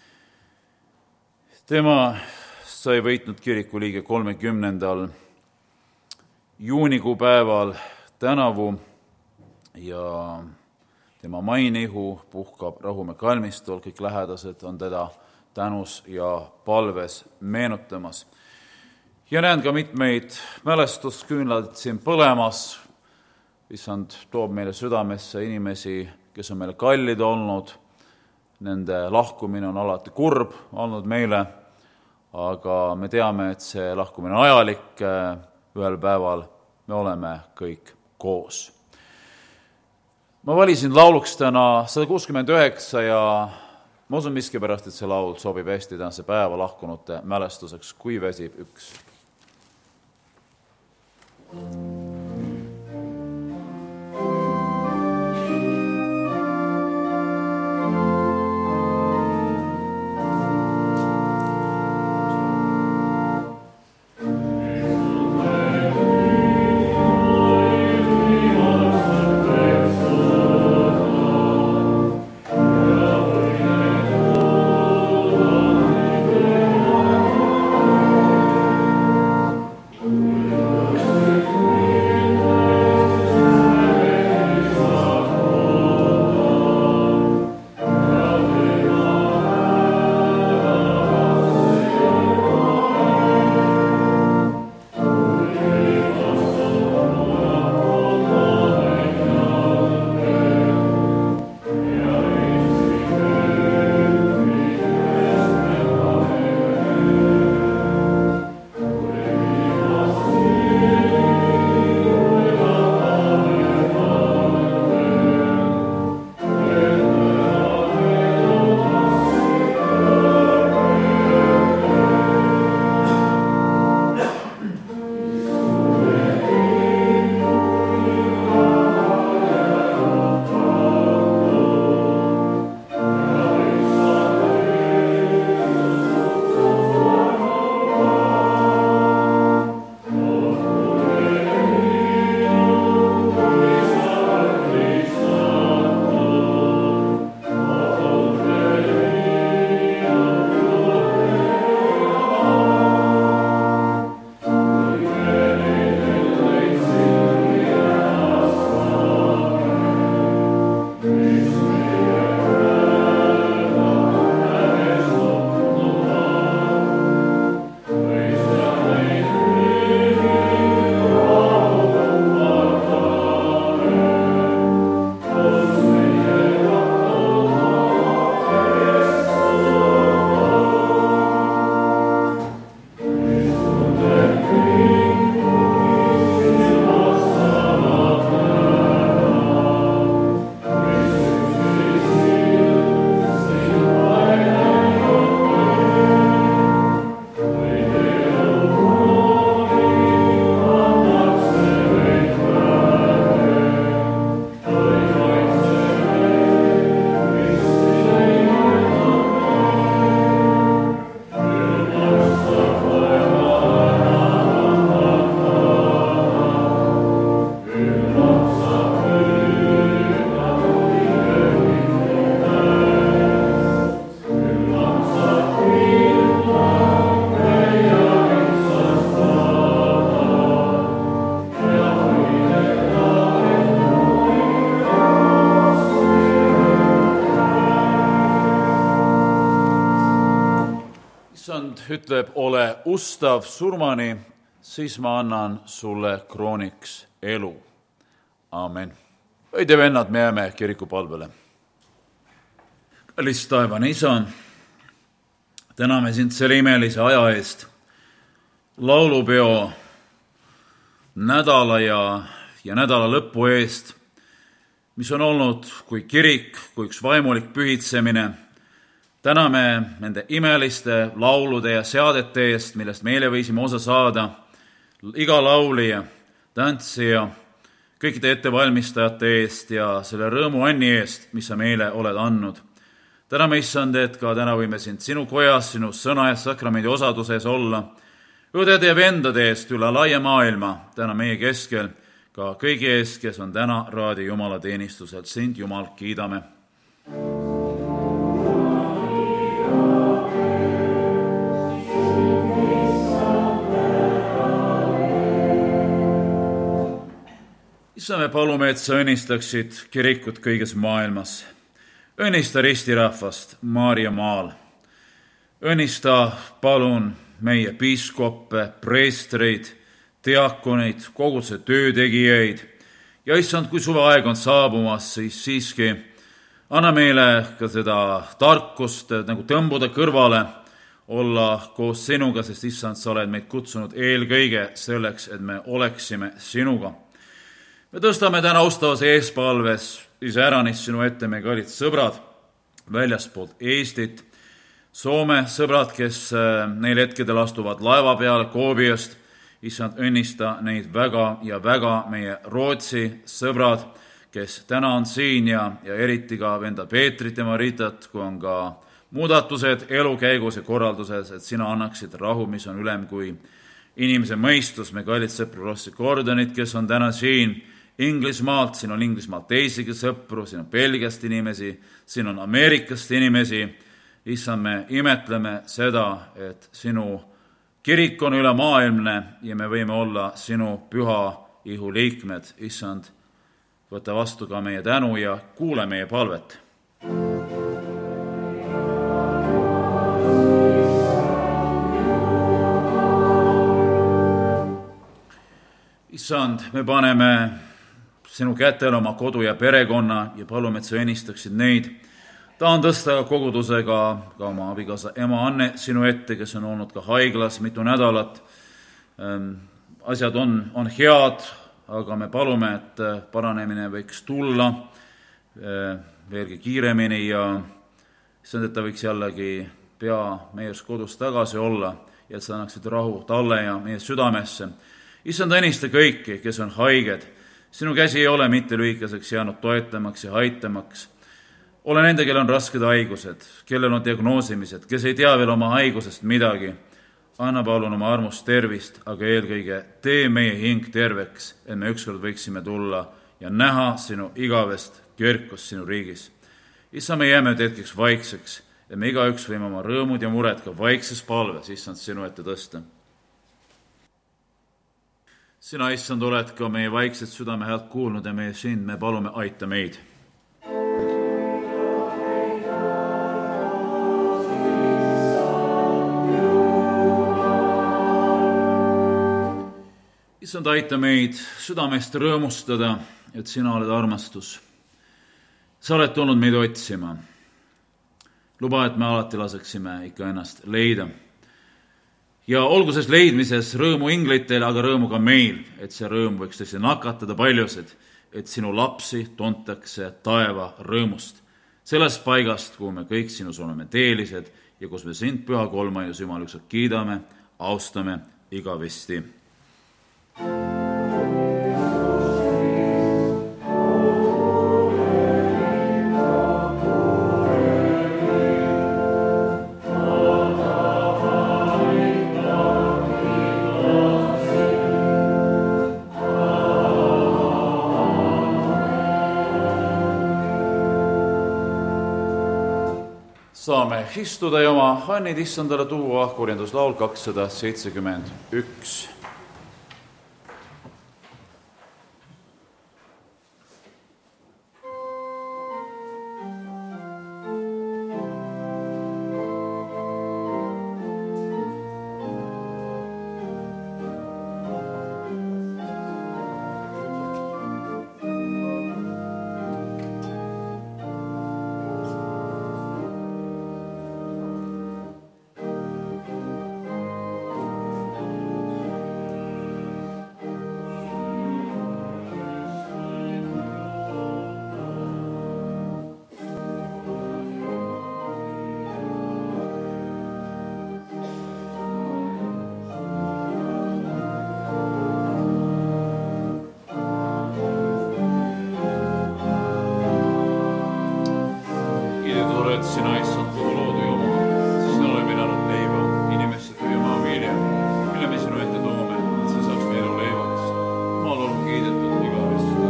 Tema sai võitnud kiriku liige 30. juunikuu päeval tänavu ja tema mainihu puhkab Rahumäe kalmistul, kõik lähedased on teda tänus ja palves meenutamas. Ja näen ka mitmeid mälestusküünlaid siin põlemas. Issand toob meile südamesse inimesi, kes on meile kallid olnud. Nende lahkumine on alati kurb olnud meile, aga me teame, et see lahkumine on ajalik. Ühel päeval me oleme kõik koos. Ma valisin lauluks täna 169 ja ma usun miskipärast, et see laul sobib hästi tänase päeva lahkunute mälestuseks, kui väsib üks. Ütleb, ole ustav surmani, siis ma annan sulle krooniks elu. Amen. Õid ja vennad, me jääme kirikupalvele. Kallis taevane isa, täname sind selle imelise aja eest, laulupeo nädala ja nädala lõpu eest, mis on olnud kui kirik, kui üks vaimulik pühitsemine. Täname nende imeliste laulude ja seadete eest, millest meile võisime osa saada. Iga laulija tantsi ja kõikide ettevalmistajate eest ja selle rõõmu anni eest, mis sa meile oled andnud. Täname, issand, et ka täna võime sind sinu kojas, sinu sõna ja sakramendi osaduses olla, õdede ja vendade eest üle laia maailma, täna meie keskel, ka kõigi eest, kes on täna Raadio Jumala teenistusel. Sind, Jumal, kiidame. Issa, me palume, et sa õnnistaksid kirikut kõiges maailmas. Õnnista ristirahvast Maarjamaal. Õnnista, palun, meie piiskoppe, preestreid, diakoneid, koguduse töötegijaid. Ja issand, kui suveaeg on saabumas, siis siiski anna meile ka seda tarkust nagu tõmbuda kõrvale, olla koos sinuga, sest issand, sa oled meid kutsunud eelkõige selleks, et me oleksime sinuga. Me tõstame täna austavas eespalves iseäranis sinu ette meie kallid sõbrad väljaspoolt Eestit, Soome sõbrad, kes neil hetkedel astuvad laeva peale Koobiast. Issand, õnnista neid väga ja väga, meie Rootsi sõbrad, kes täna on siin ja eriti ka venda Peetrit ja Maritat, kui on ka muudatused elukäigus ja korralduses, et sina annaksid rahu, mis on ülem kui inimese mõistus. Me kallid sõpru Rossi Gordonit, kes on täna siin Inglismaalt, siin on Inglismaalt teisigi sõpru, siin on Belgiast inimesi, siin on Ameerikast inimesi. Issand, me imetleme seda, et sinu kirik on ülemaailmne ja me võime olla sinu püha ihu liikmed. Issand, võta vastu ka meie tänu ja kuule meie palvet. Issand, me paneme sinu kätele oma kodu ja perekonna ja palume, et sa õnnistaksid neid. Tahan tõsta kogudusega ka oma abikaasa ema Anne sinu ette, kes on olnud ka haiglas mitu nädalat. Asjad on head, aga me palume, et paranemine võiks tulla veelgi kiiremini ja issand, et ta võiks jällegi pea meie kodus tagasi olla ja et sa annaksid rahu talle ja meie südamesse. Issand, õnnista kõiki, kes on haiged. Sinu käsi ei ole mitte lühikeseks jäänud toetamaks ja aitamaks. Ole nende, kellel on rasked haigused, kellel on diagnoosimised, kes ei tea veel oma haigusest midagi. Anna palun oma armust tervist, aga eelkõige tee meie hing terveks, et me ükskord võiksime tulla ja näha sinu igavest kirkust sinu riigis. Issa, me jääme hetkeks vaikseks ja me igaüks võime oma rõõmud ja mured ka vaikses palves, issand, sinu ette tõsta. Sina, issand, oled ka meie vaikset südame häält kuulnud ja meie sind, me palume, aita meid. Issand, aita meid südamest rõõmustada, et sina oled armastus. Sa oled tulnud meid otsima. Luba, et me alati laseksime ikka ennast leida. Ja olgu ses leidmises rõõmu inglitel, aga rõõmu ka meil, et see rõõm võiks tõesti nakatada paljusid, et sinu lapsi tuntakse taeva rõõmust. Sellest paigast, kuhu me kõik sinus oleme teelised ja kus me sind, püha kolmaius Jumal, ükskord kiidame, austame igavesti. Saame istuda ja oma hannid issandale tuua, korjanduslaul 271. sina, issand, kogu loodu Jumal, sest sina oled pidanud leiva inimeste töö maa vilja, mille me sinu ette toome, et see saaks meie elu leivaks. Maal olgu kiidetud igavesti.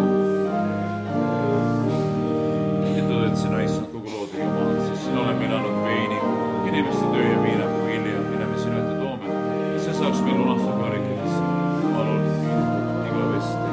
Kiidetud, et sina, issand, kogu loodu Jumal, sest sina oled pidanud veini inimeste töö ja viinapu vilja, mille me sinu ette toome, et see saaks meil lunastada karikidesse. Maal olgu kiidetud igavesti.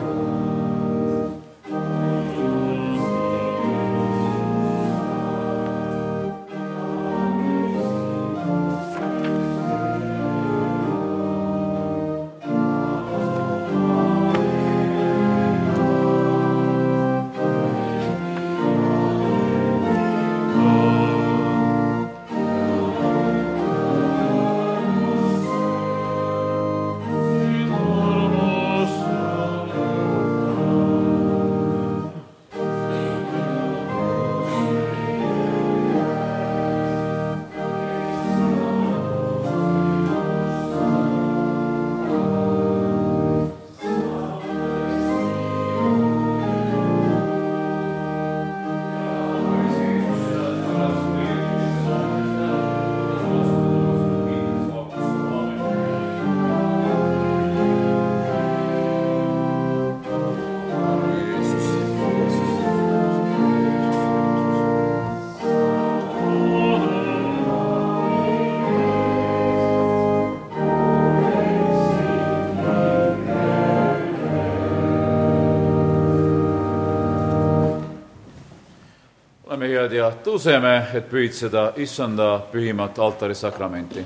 Oleme head ja tõuseme, et püüdseda issanda pühimat altarisakramenti.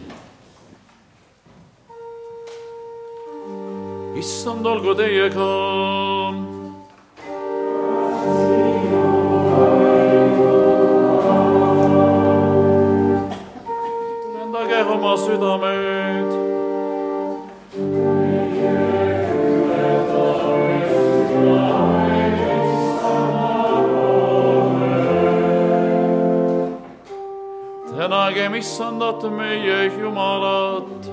Issand olgu teiega. Lendage oma südamed. Tänagem issandat meie Jumalat.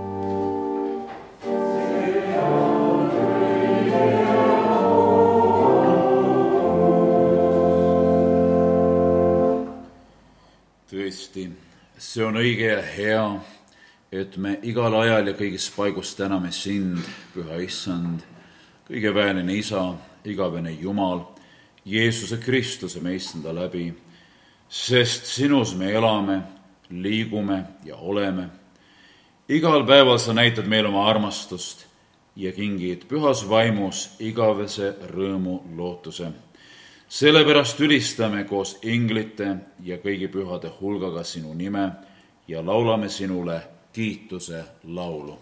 Tõesti, see on õige ja hea, et me igal ajal ja kõigis paigus täname sind, püha issand, kõige väeline isa, igavene Jumal, Jeesuse Kristuse me issanda läbi, sest sinus me elame, liigume ja oleme. Igal päeval sa näitad meile oma armastust ja kingid pühas vaimus igavese rõõmu lootuse. Sellepärast ülistame koos inglite ja kõigi pühade hulgaga sinu nime ja laulame sinule kiituse laulu.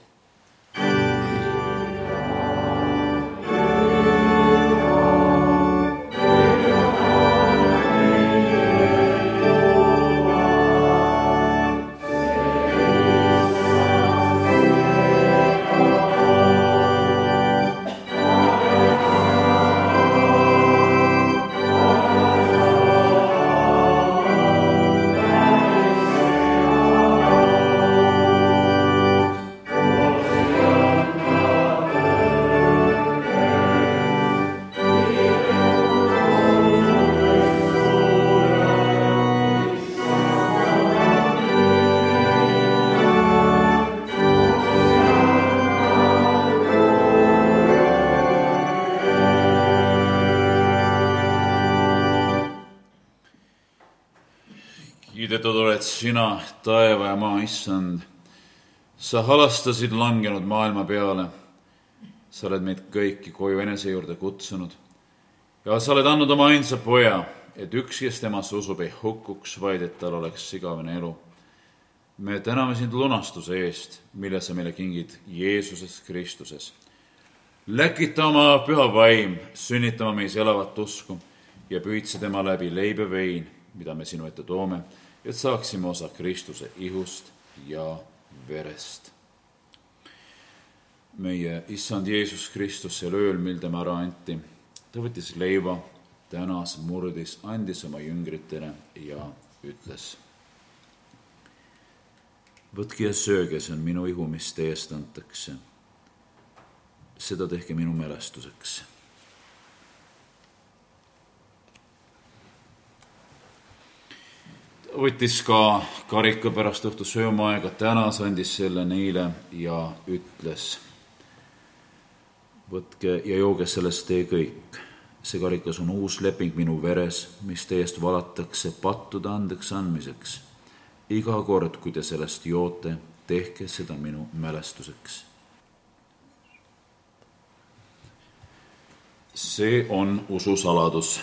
Kiidetud oled sina, taeva ja maa issand. Sa halastasid langenud maailma peale. Sa oled meid kõiki koju enese juurde kutsunud. Ja sa oled andnud oma ainsa poja, et ükski, kes temasse usub, ei hukkuks, vaid et tal oleks igavene elu. Me täname sind lunastuse eest, mille sa meile kingid Jeesuses Kristuses. Läkita oma püha vaim, sünnitama meis elavat usku ja püüdse tema läbi leib ja vein, mida me sinu ette toome, et saaksime osa Kristuse ihust ja verest. Meie issand Jeesus Kristus sel ööl, mil tema ära anti, ta võttis leiva, tänas, murdis, andis oma jüngritele ja ütles: võtke ja sööge, see on minu ihu, mis teie eest antakse. Seda tehke minu mälestuseks. võttis ka karika pärast õhtu söömaaega, tänas, andis selle neile ja ütles: võtke ja jooge sellest tee kõik. See karikas on uus leping minu veres, mis teie eest valatakse pattude andeks andmiseks. Iga kord, kui te sellest joote, tehke seda minu mälestuseks. See on ususaladus.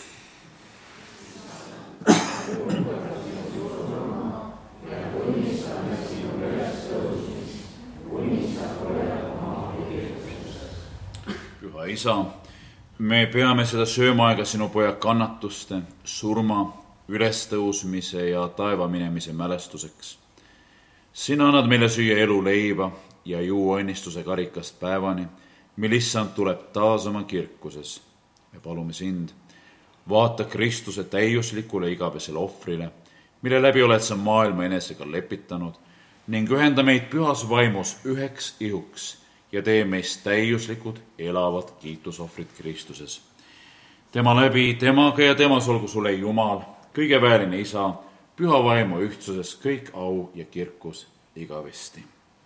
Püha Isa, me peame seda söömaaega sinu poja kannatuste, surma, ülestõusmise ja taeva minemise mälestuseks. Sina annad meile süüa elu leiba ja juua õnnistuse karikast päevani, mil issand tuleb taas oma kirkuses. Me palume sind, vaata Kristuse täiuslikule igavesele ohvrile, mille läbi oled sa maailma enesega lepitanud, ning ühenda meid pühas vaimus üheks ihuks ja tee meist täiuslikud elavad kiitusohvrid Kristuses. Tema läbi, temaga ja temas olgu sulle Jumal, kõige väeline Isa, püha vaimu ühtsuses kõik au ja kirkus igavesti.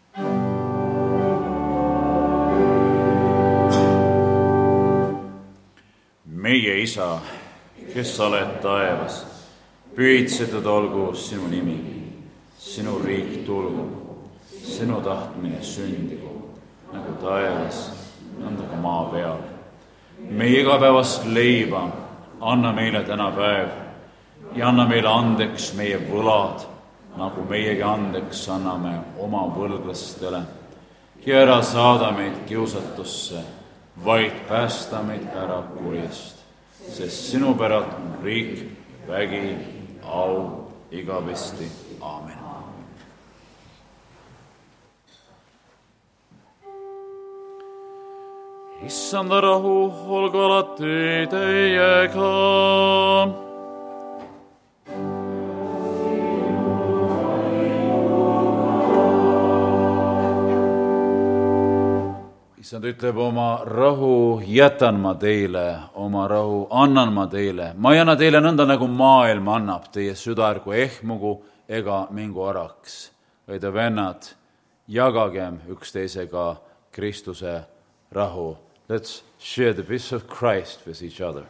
Meie Isa, kes sa oled taevas, pühitsetud olgu sinu nimi, sinu riik tulgu, sinu tahtmine sündigu, nagu taevas, nõnda ka maa peal. Meie igapäevast leiba anna meile täna päev ja anna meile andeks meie võlad, nagu meiegi andeks anname oma võlglastele. Ja ära saada meid kiusatusse, vaid päästa meid ära kurjast, sest sinu päralt on riik, vägi, au igavesti. Aamen. Issanda rahu olgu alati teiega. Issand ütleb, oma rahu jätan ma teile, oma rahu annan ma teile. Ma ei anna teile nõnda, nagu maailm annab, teie süda ärgu ehmugu ega mingu araks. Vaid vennad, jagagem üksteisega Kristuse rahu. Let's share the peace of Christ with each other.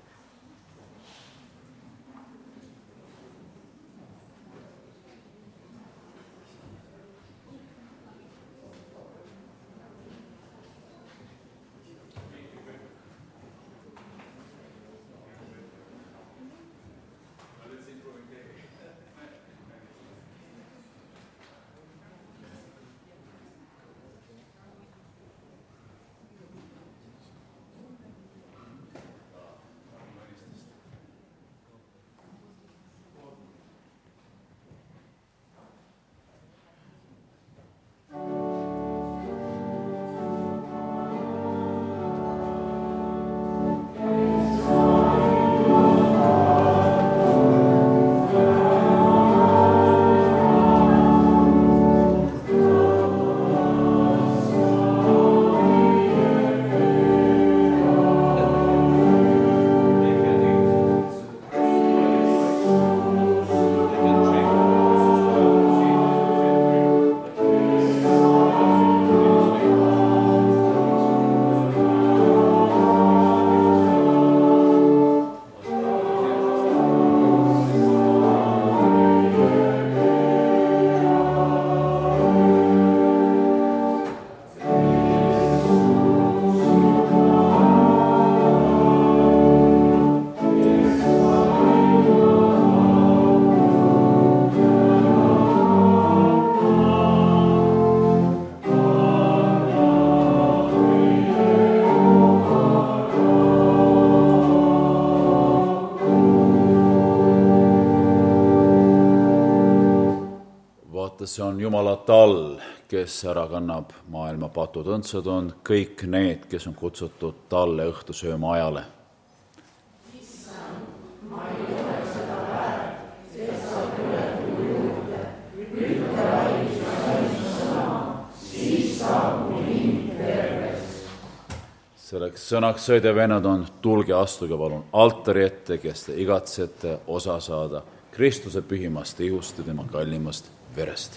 See on Jumala tall, kes ära kannab maailma patud. Õndsad on kõik need, kes on kutsutud talle õhtusööma ajale. Issand, ma ei ole seda väärt, et sa tuled mu juurde. Ütle vaid sõna, siis saab mu hing terveks. Selleks sõnaks, sõid ja vennad, on tulge, astuge palun altari ette, kes te igatsete osa saada Kristuse pühimast ihust ja tema kallimast verest.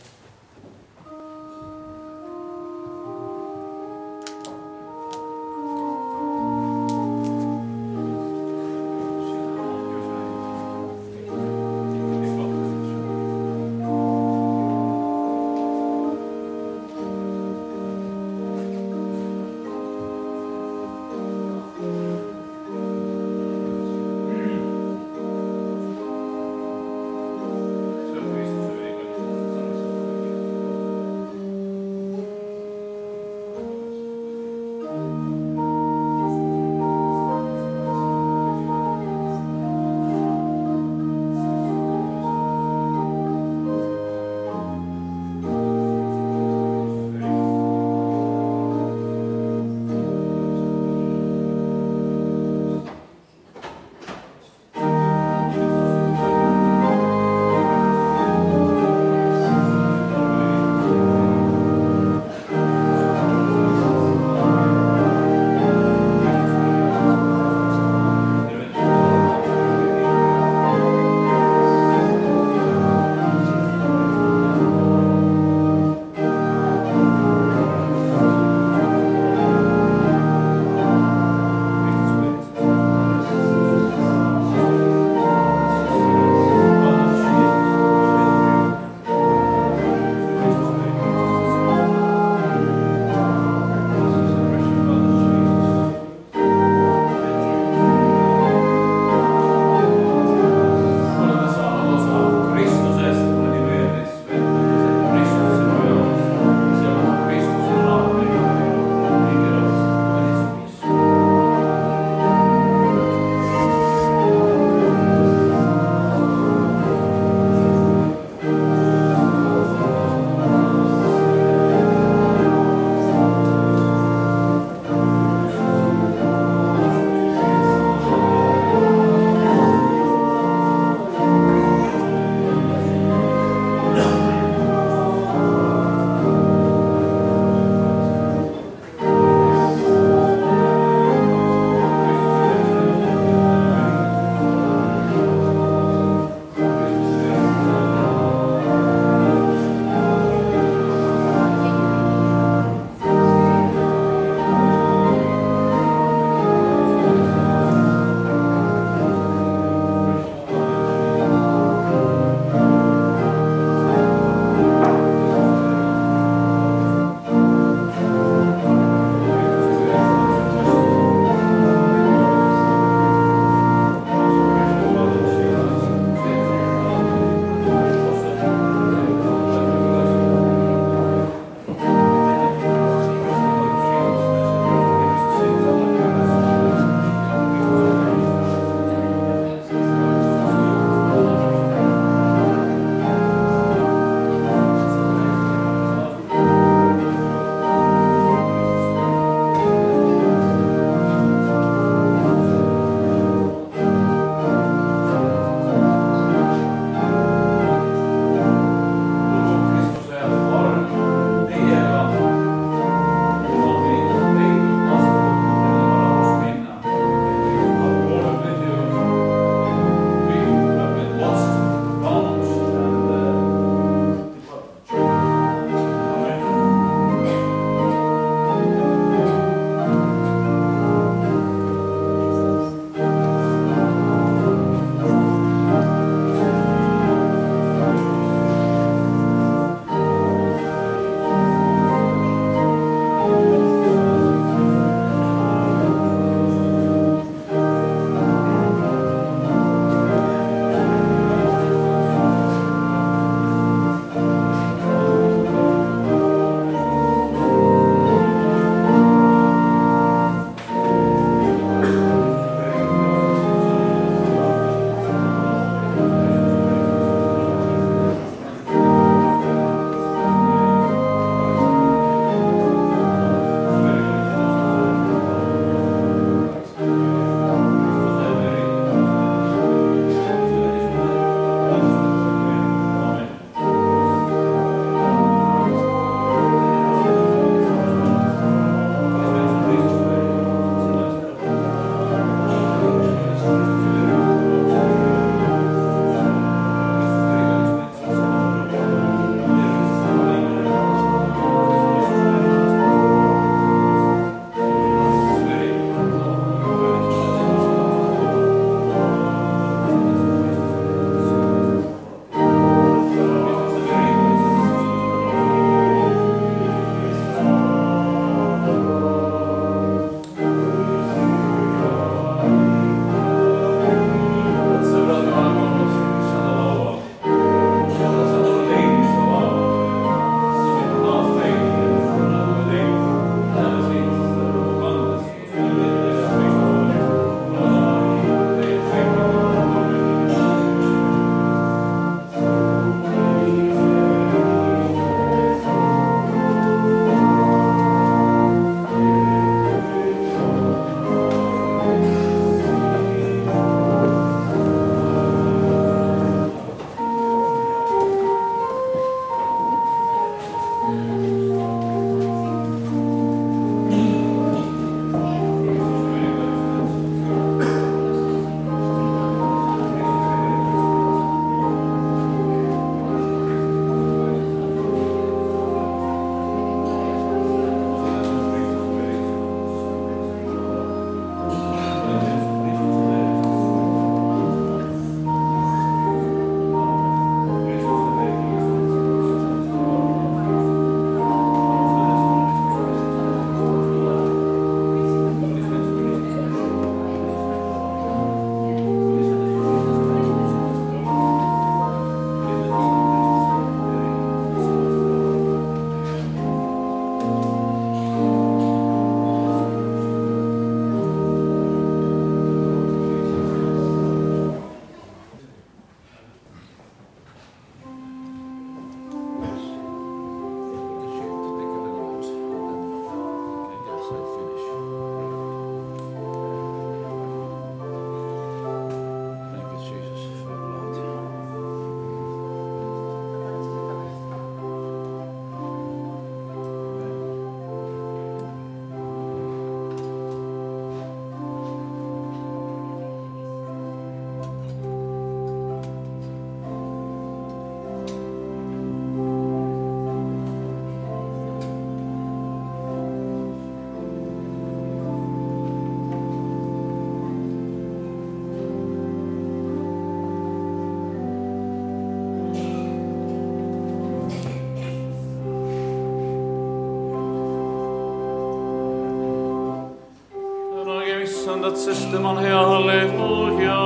tänuvad, sest tema on hea, halleluuja.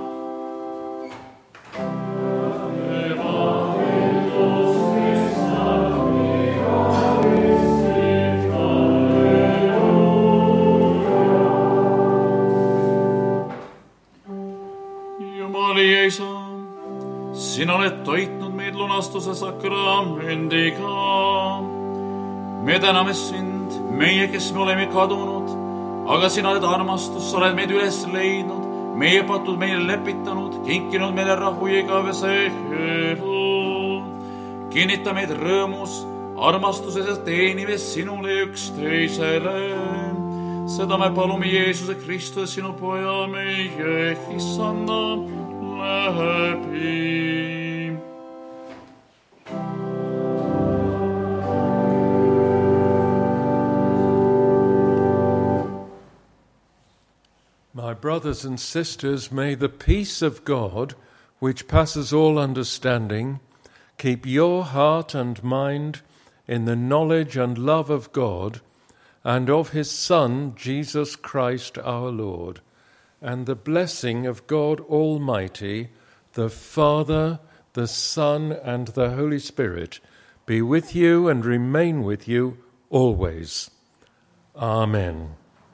Sina oled toitnud meid lunastuse sakramendiga. Me täname sind, meie, kes me oleme kadunud, aga sina oled armastus, sa oled meid üles leidnud, meie patud meile lepitanud, kinkinud meile rahu ja igavese elu. Kinnita meid rõõmus, armastuses ja teenives sinule üksteisele. Seda me palume Jeesuse Kristuse, sinu poja, meie issanda läbi. My brothers and sisters, may the peace of God, which passes all understanding, keep your heart and mind in the knowledge and love of God and of his Son, Jesus Christ our Lord, and the blessing of God Almighty, the Father, the Son, and the Holy Spirit, be with you and remain with you always. Amen.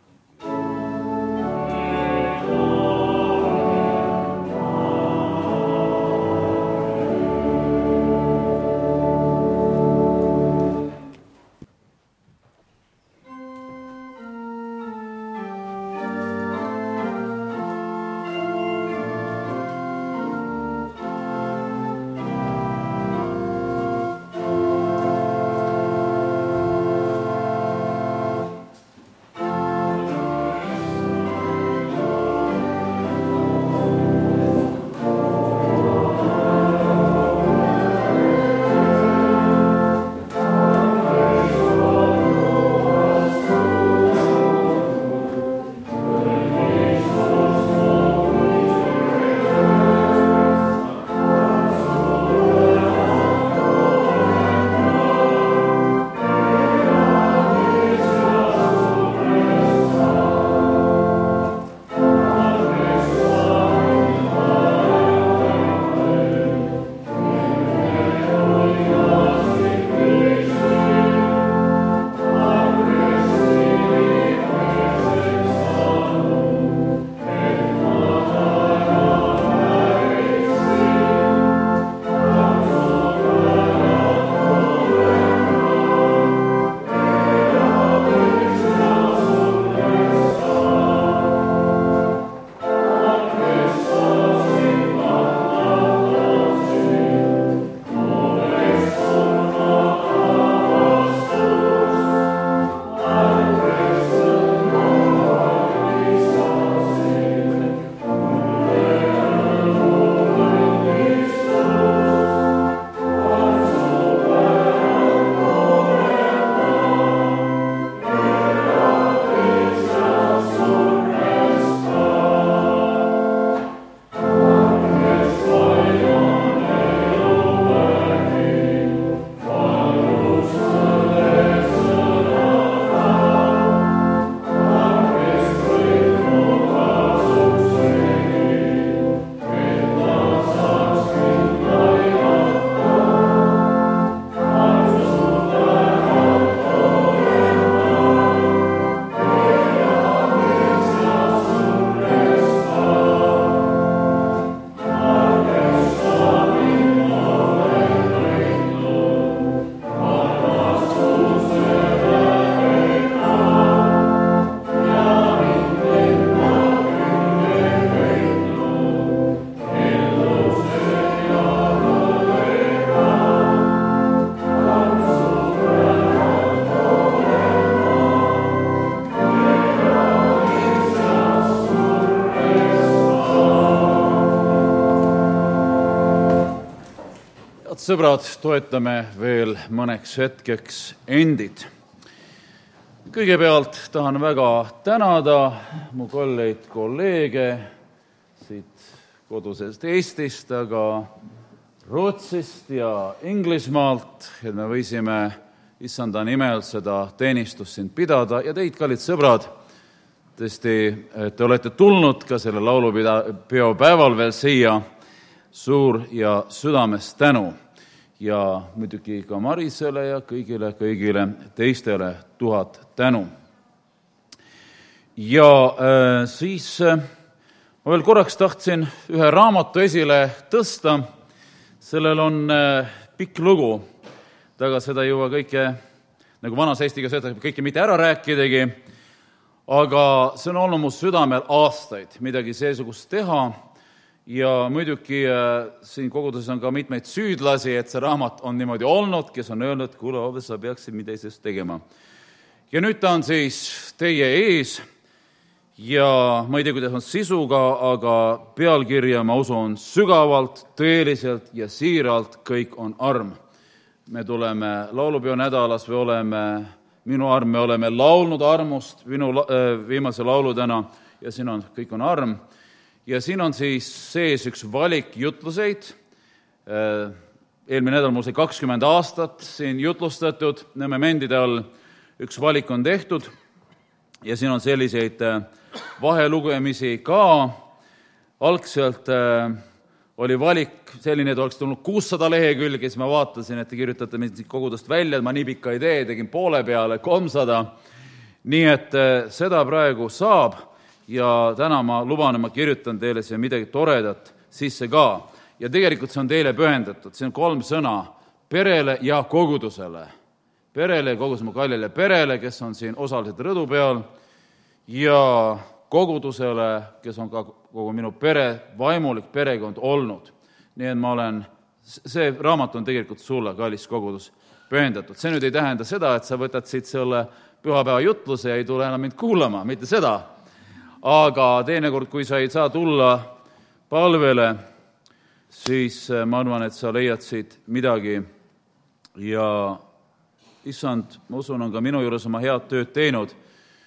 Sõbrad, toetame veel mõneks hetkeks endid. Kõigepealt tahan väga tänada mu kolleid kolleege siit kodusest Eestist, aga Rootsist ja Inglismaalt, et me võisime issanda nimel seda teenistust siin pidada ja teid, kallid sõbrad, tõesti, te olete tulnud ka selle laulupeo päeval veel siia, suur ja südamest tänu. Ja muidugi ka Marisele ja kõigile teistele 1000 tänu. Ja siis ma veel korraks tahtsin ühe raamatu esile tõsta. Sellel on pikk lugu, aga seda ei jõua kõike, nagu vanas eestiga seda kõike mitte ära rääkidagi, aga see on olnud mu südamel aastaid midagi seesugust teha. Ja muidugi siin koguduses on ka mitmeid süüdlasi, et see raamat on niimoodi olnud, kes on öelnud, et kuule, Ove, sa peaksid midagi sellest tegema. Ja nüüd ta on siis teie ees ja ma ei tea, kuidas on sisuga, aga pealkirja, ma usun, sügavalt, tõeliselt ja siiralt kõik on arm. Me tuleme laulupeo nädalas või minu arm, me oleme laulnud armust minu viimase laulu täna ja siin on kõik on arm. Ja siin on siis sees üks valik jutluseid. Eelmine nädal mul sai 20 aastat siin jutlustatud, Nõmme Mendide all üks valik on tehtud ja siin on selliseid vahelugemisi ka. Algselt oli valik selline, et oleks tulnud 600 lehekülge, siis ma vaatasin, et te kirjutate mind kogudust välja, et ma nii pikka ei tee, tegin poole peale 300. Nii et seda praegu saab. Ja täna ma luban, ma kirjutan teile siia midagi toredat sisse ka. Ja tegelikult see on teile pühendatud. See on 3 sõna perele ja kogudusele. Perele ja kogudusele, mu kallile perele, kes on siin osaliselt rõdu peal, ja kogudusele, kes on ka kogu minu vaimulik perekond olnud. Nii et see raamat on tegelikult sulle, kallis kogudus, pühendatud. See nüüd ei tähenda seda, et sa võtad siit selle pühapäeva jutluse ja ei tule enam mind kuulama, mitte seda. Aga teinekord, kui sa ei saa tulla palvele, siis ma arvan, et sa leiad siit midagi ja issand, ma usun, on ka minu juures oma head tööd teinud.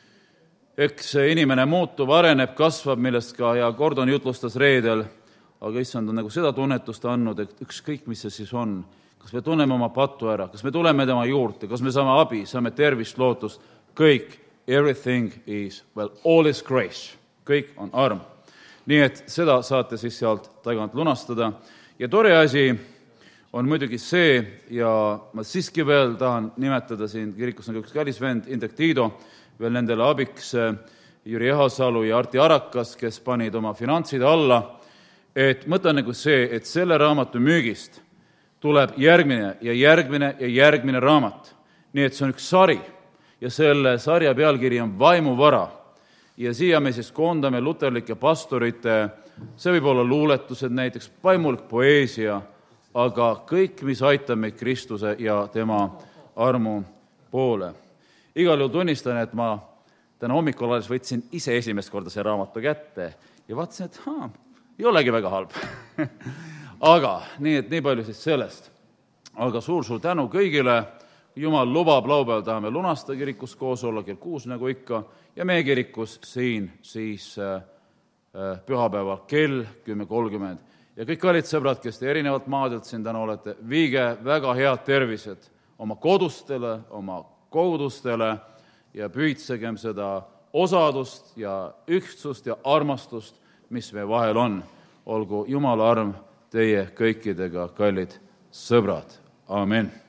Eks inimene muutub, areneb, kasvab, millest ka hea Gordon jutlustas reedel, aga issand on nagu seda tunnetust andnud, et ükskõik, mis see siis on. Kas me tunneme oma pattu ära, kas me tuleme tema juurde, kas me saame abi, saame tervist, lootust, kõik. Everything is, all is grace. Kõik on arm. Nii et seda saate siis sealt tagant lunastada. Ja tore asi on muidugi see, ja ma siiski veel tahan nimetada siin kirikus on üks kallisvend, Indrek Tiido, veel nendele abiks Jüri Ehasalu ja Arti Arakas, kes panid oma finantside alla, et mõte on nagu see, et selle raamatu müügist tuleb järgmine raamat. Nii et see on üks sari. Ja selle sarja pealkiri on Vaimuvara. Ja siia me siis koondame luterlike pastorite, see võib olla luuletused, näiteks vaimulik poeesia, aga kõik, mis aitab meid Kristuse ja tema armu poole. Igal juhul tunnistan, et ma täna hommikul alles võtsin ise esimest korda see raamatu kätte ja vaatasin, et ei olegi väga halb. Aga nii palju siis sellest. Aga suur tänu kõigile. Jumal lubab, laupäeval tahame lunastada kirikus koos olla kell 6 nagu ikka ja meie kirikus siin siis pühapäeval kell 10.30. Ja kõik kallid sõbrad, kes te erinevalt maadelt siin täna olete, viige väga head tervised oma kodustele, oma kogudustele ja püüdsegem seda osadust ja ühtsust ja armastust, mis meie vahel on. Olgu Jumala arm teie kõikidega, kallid sõbrad. Amen.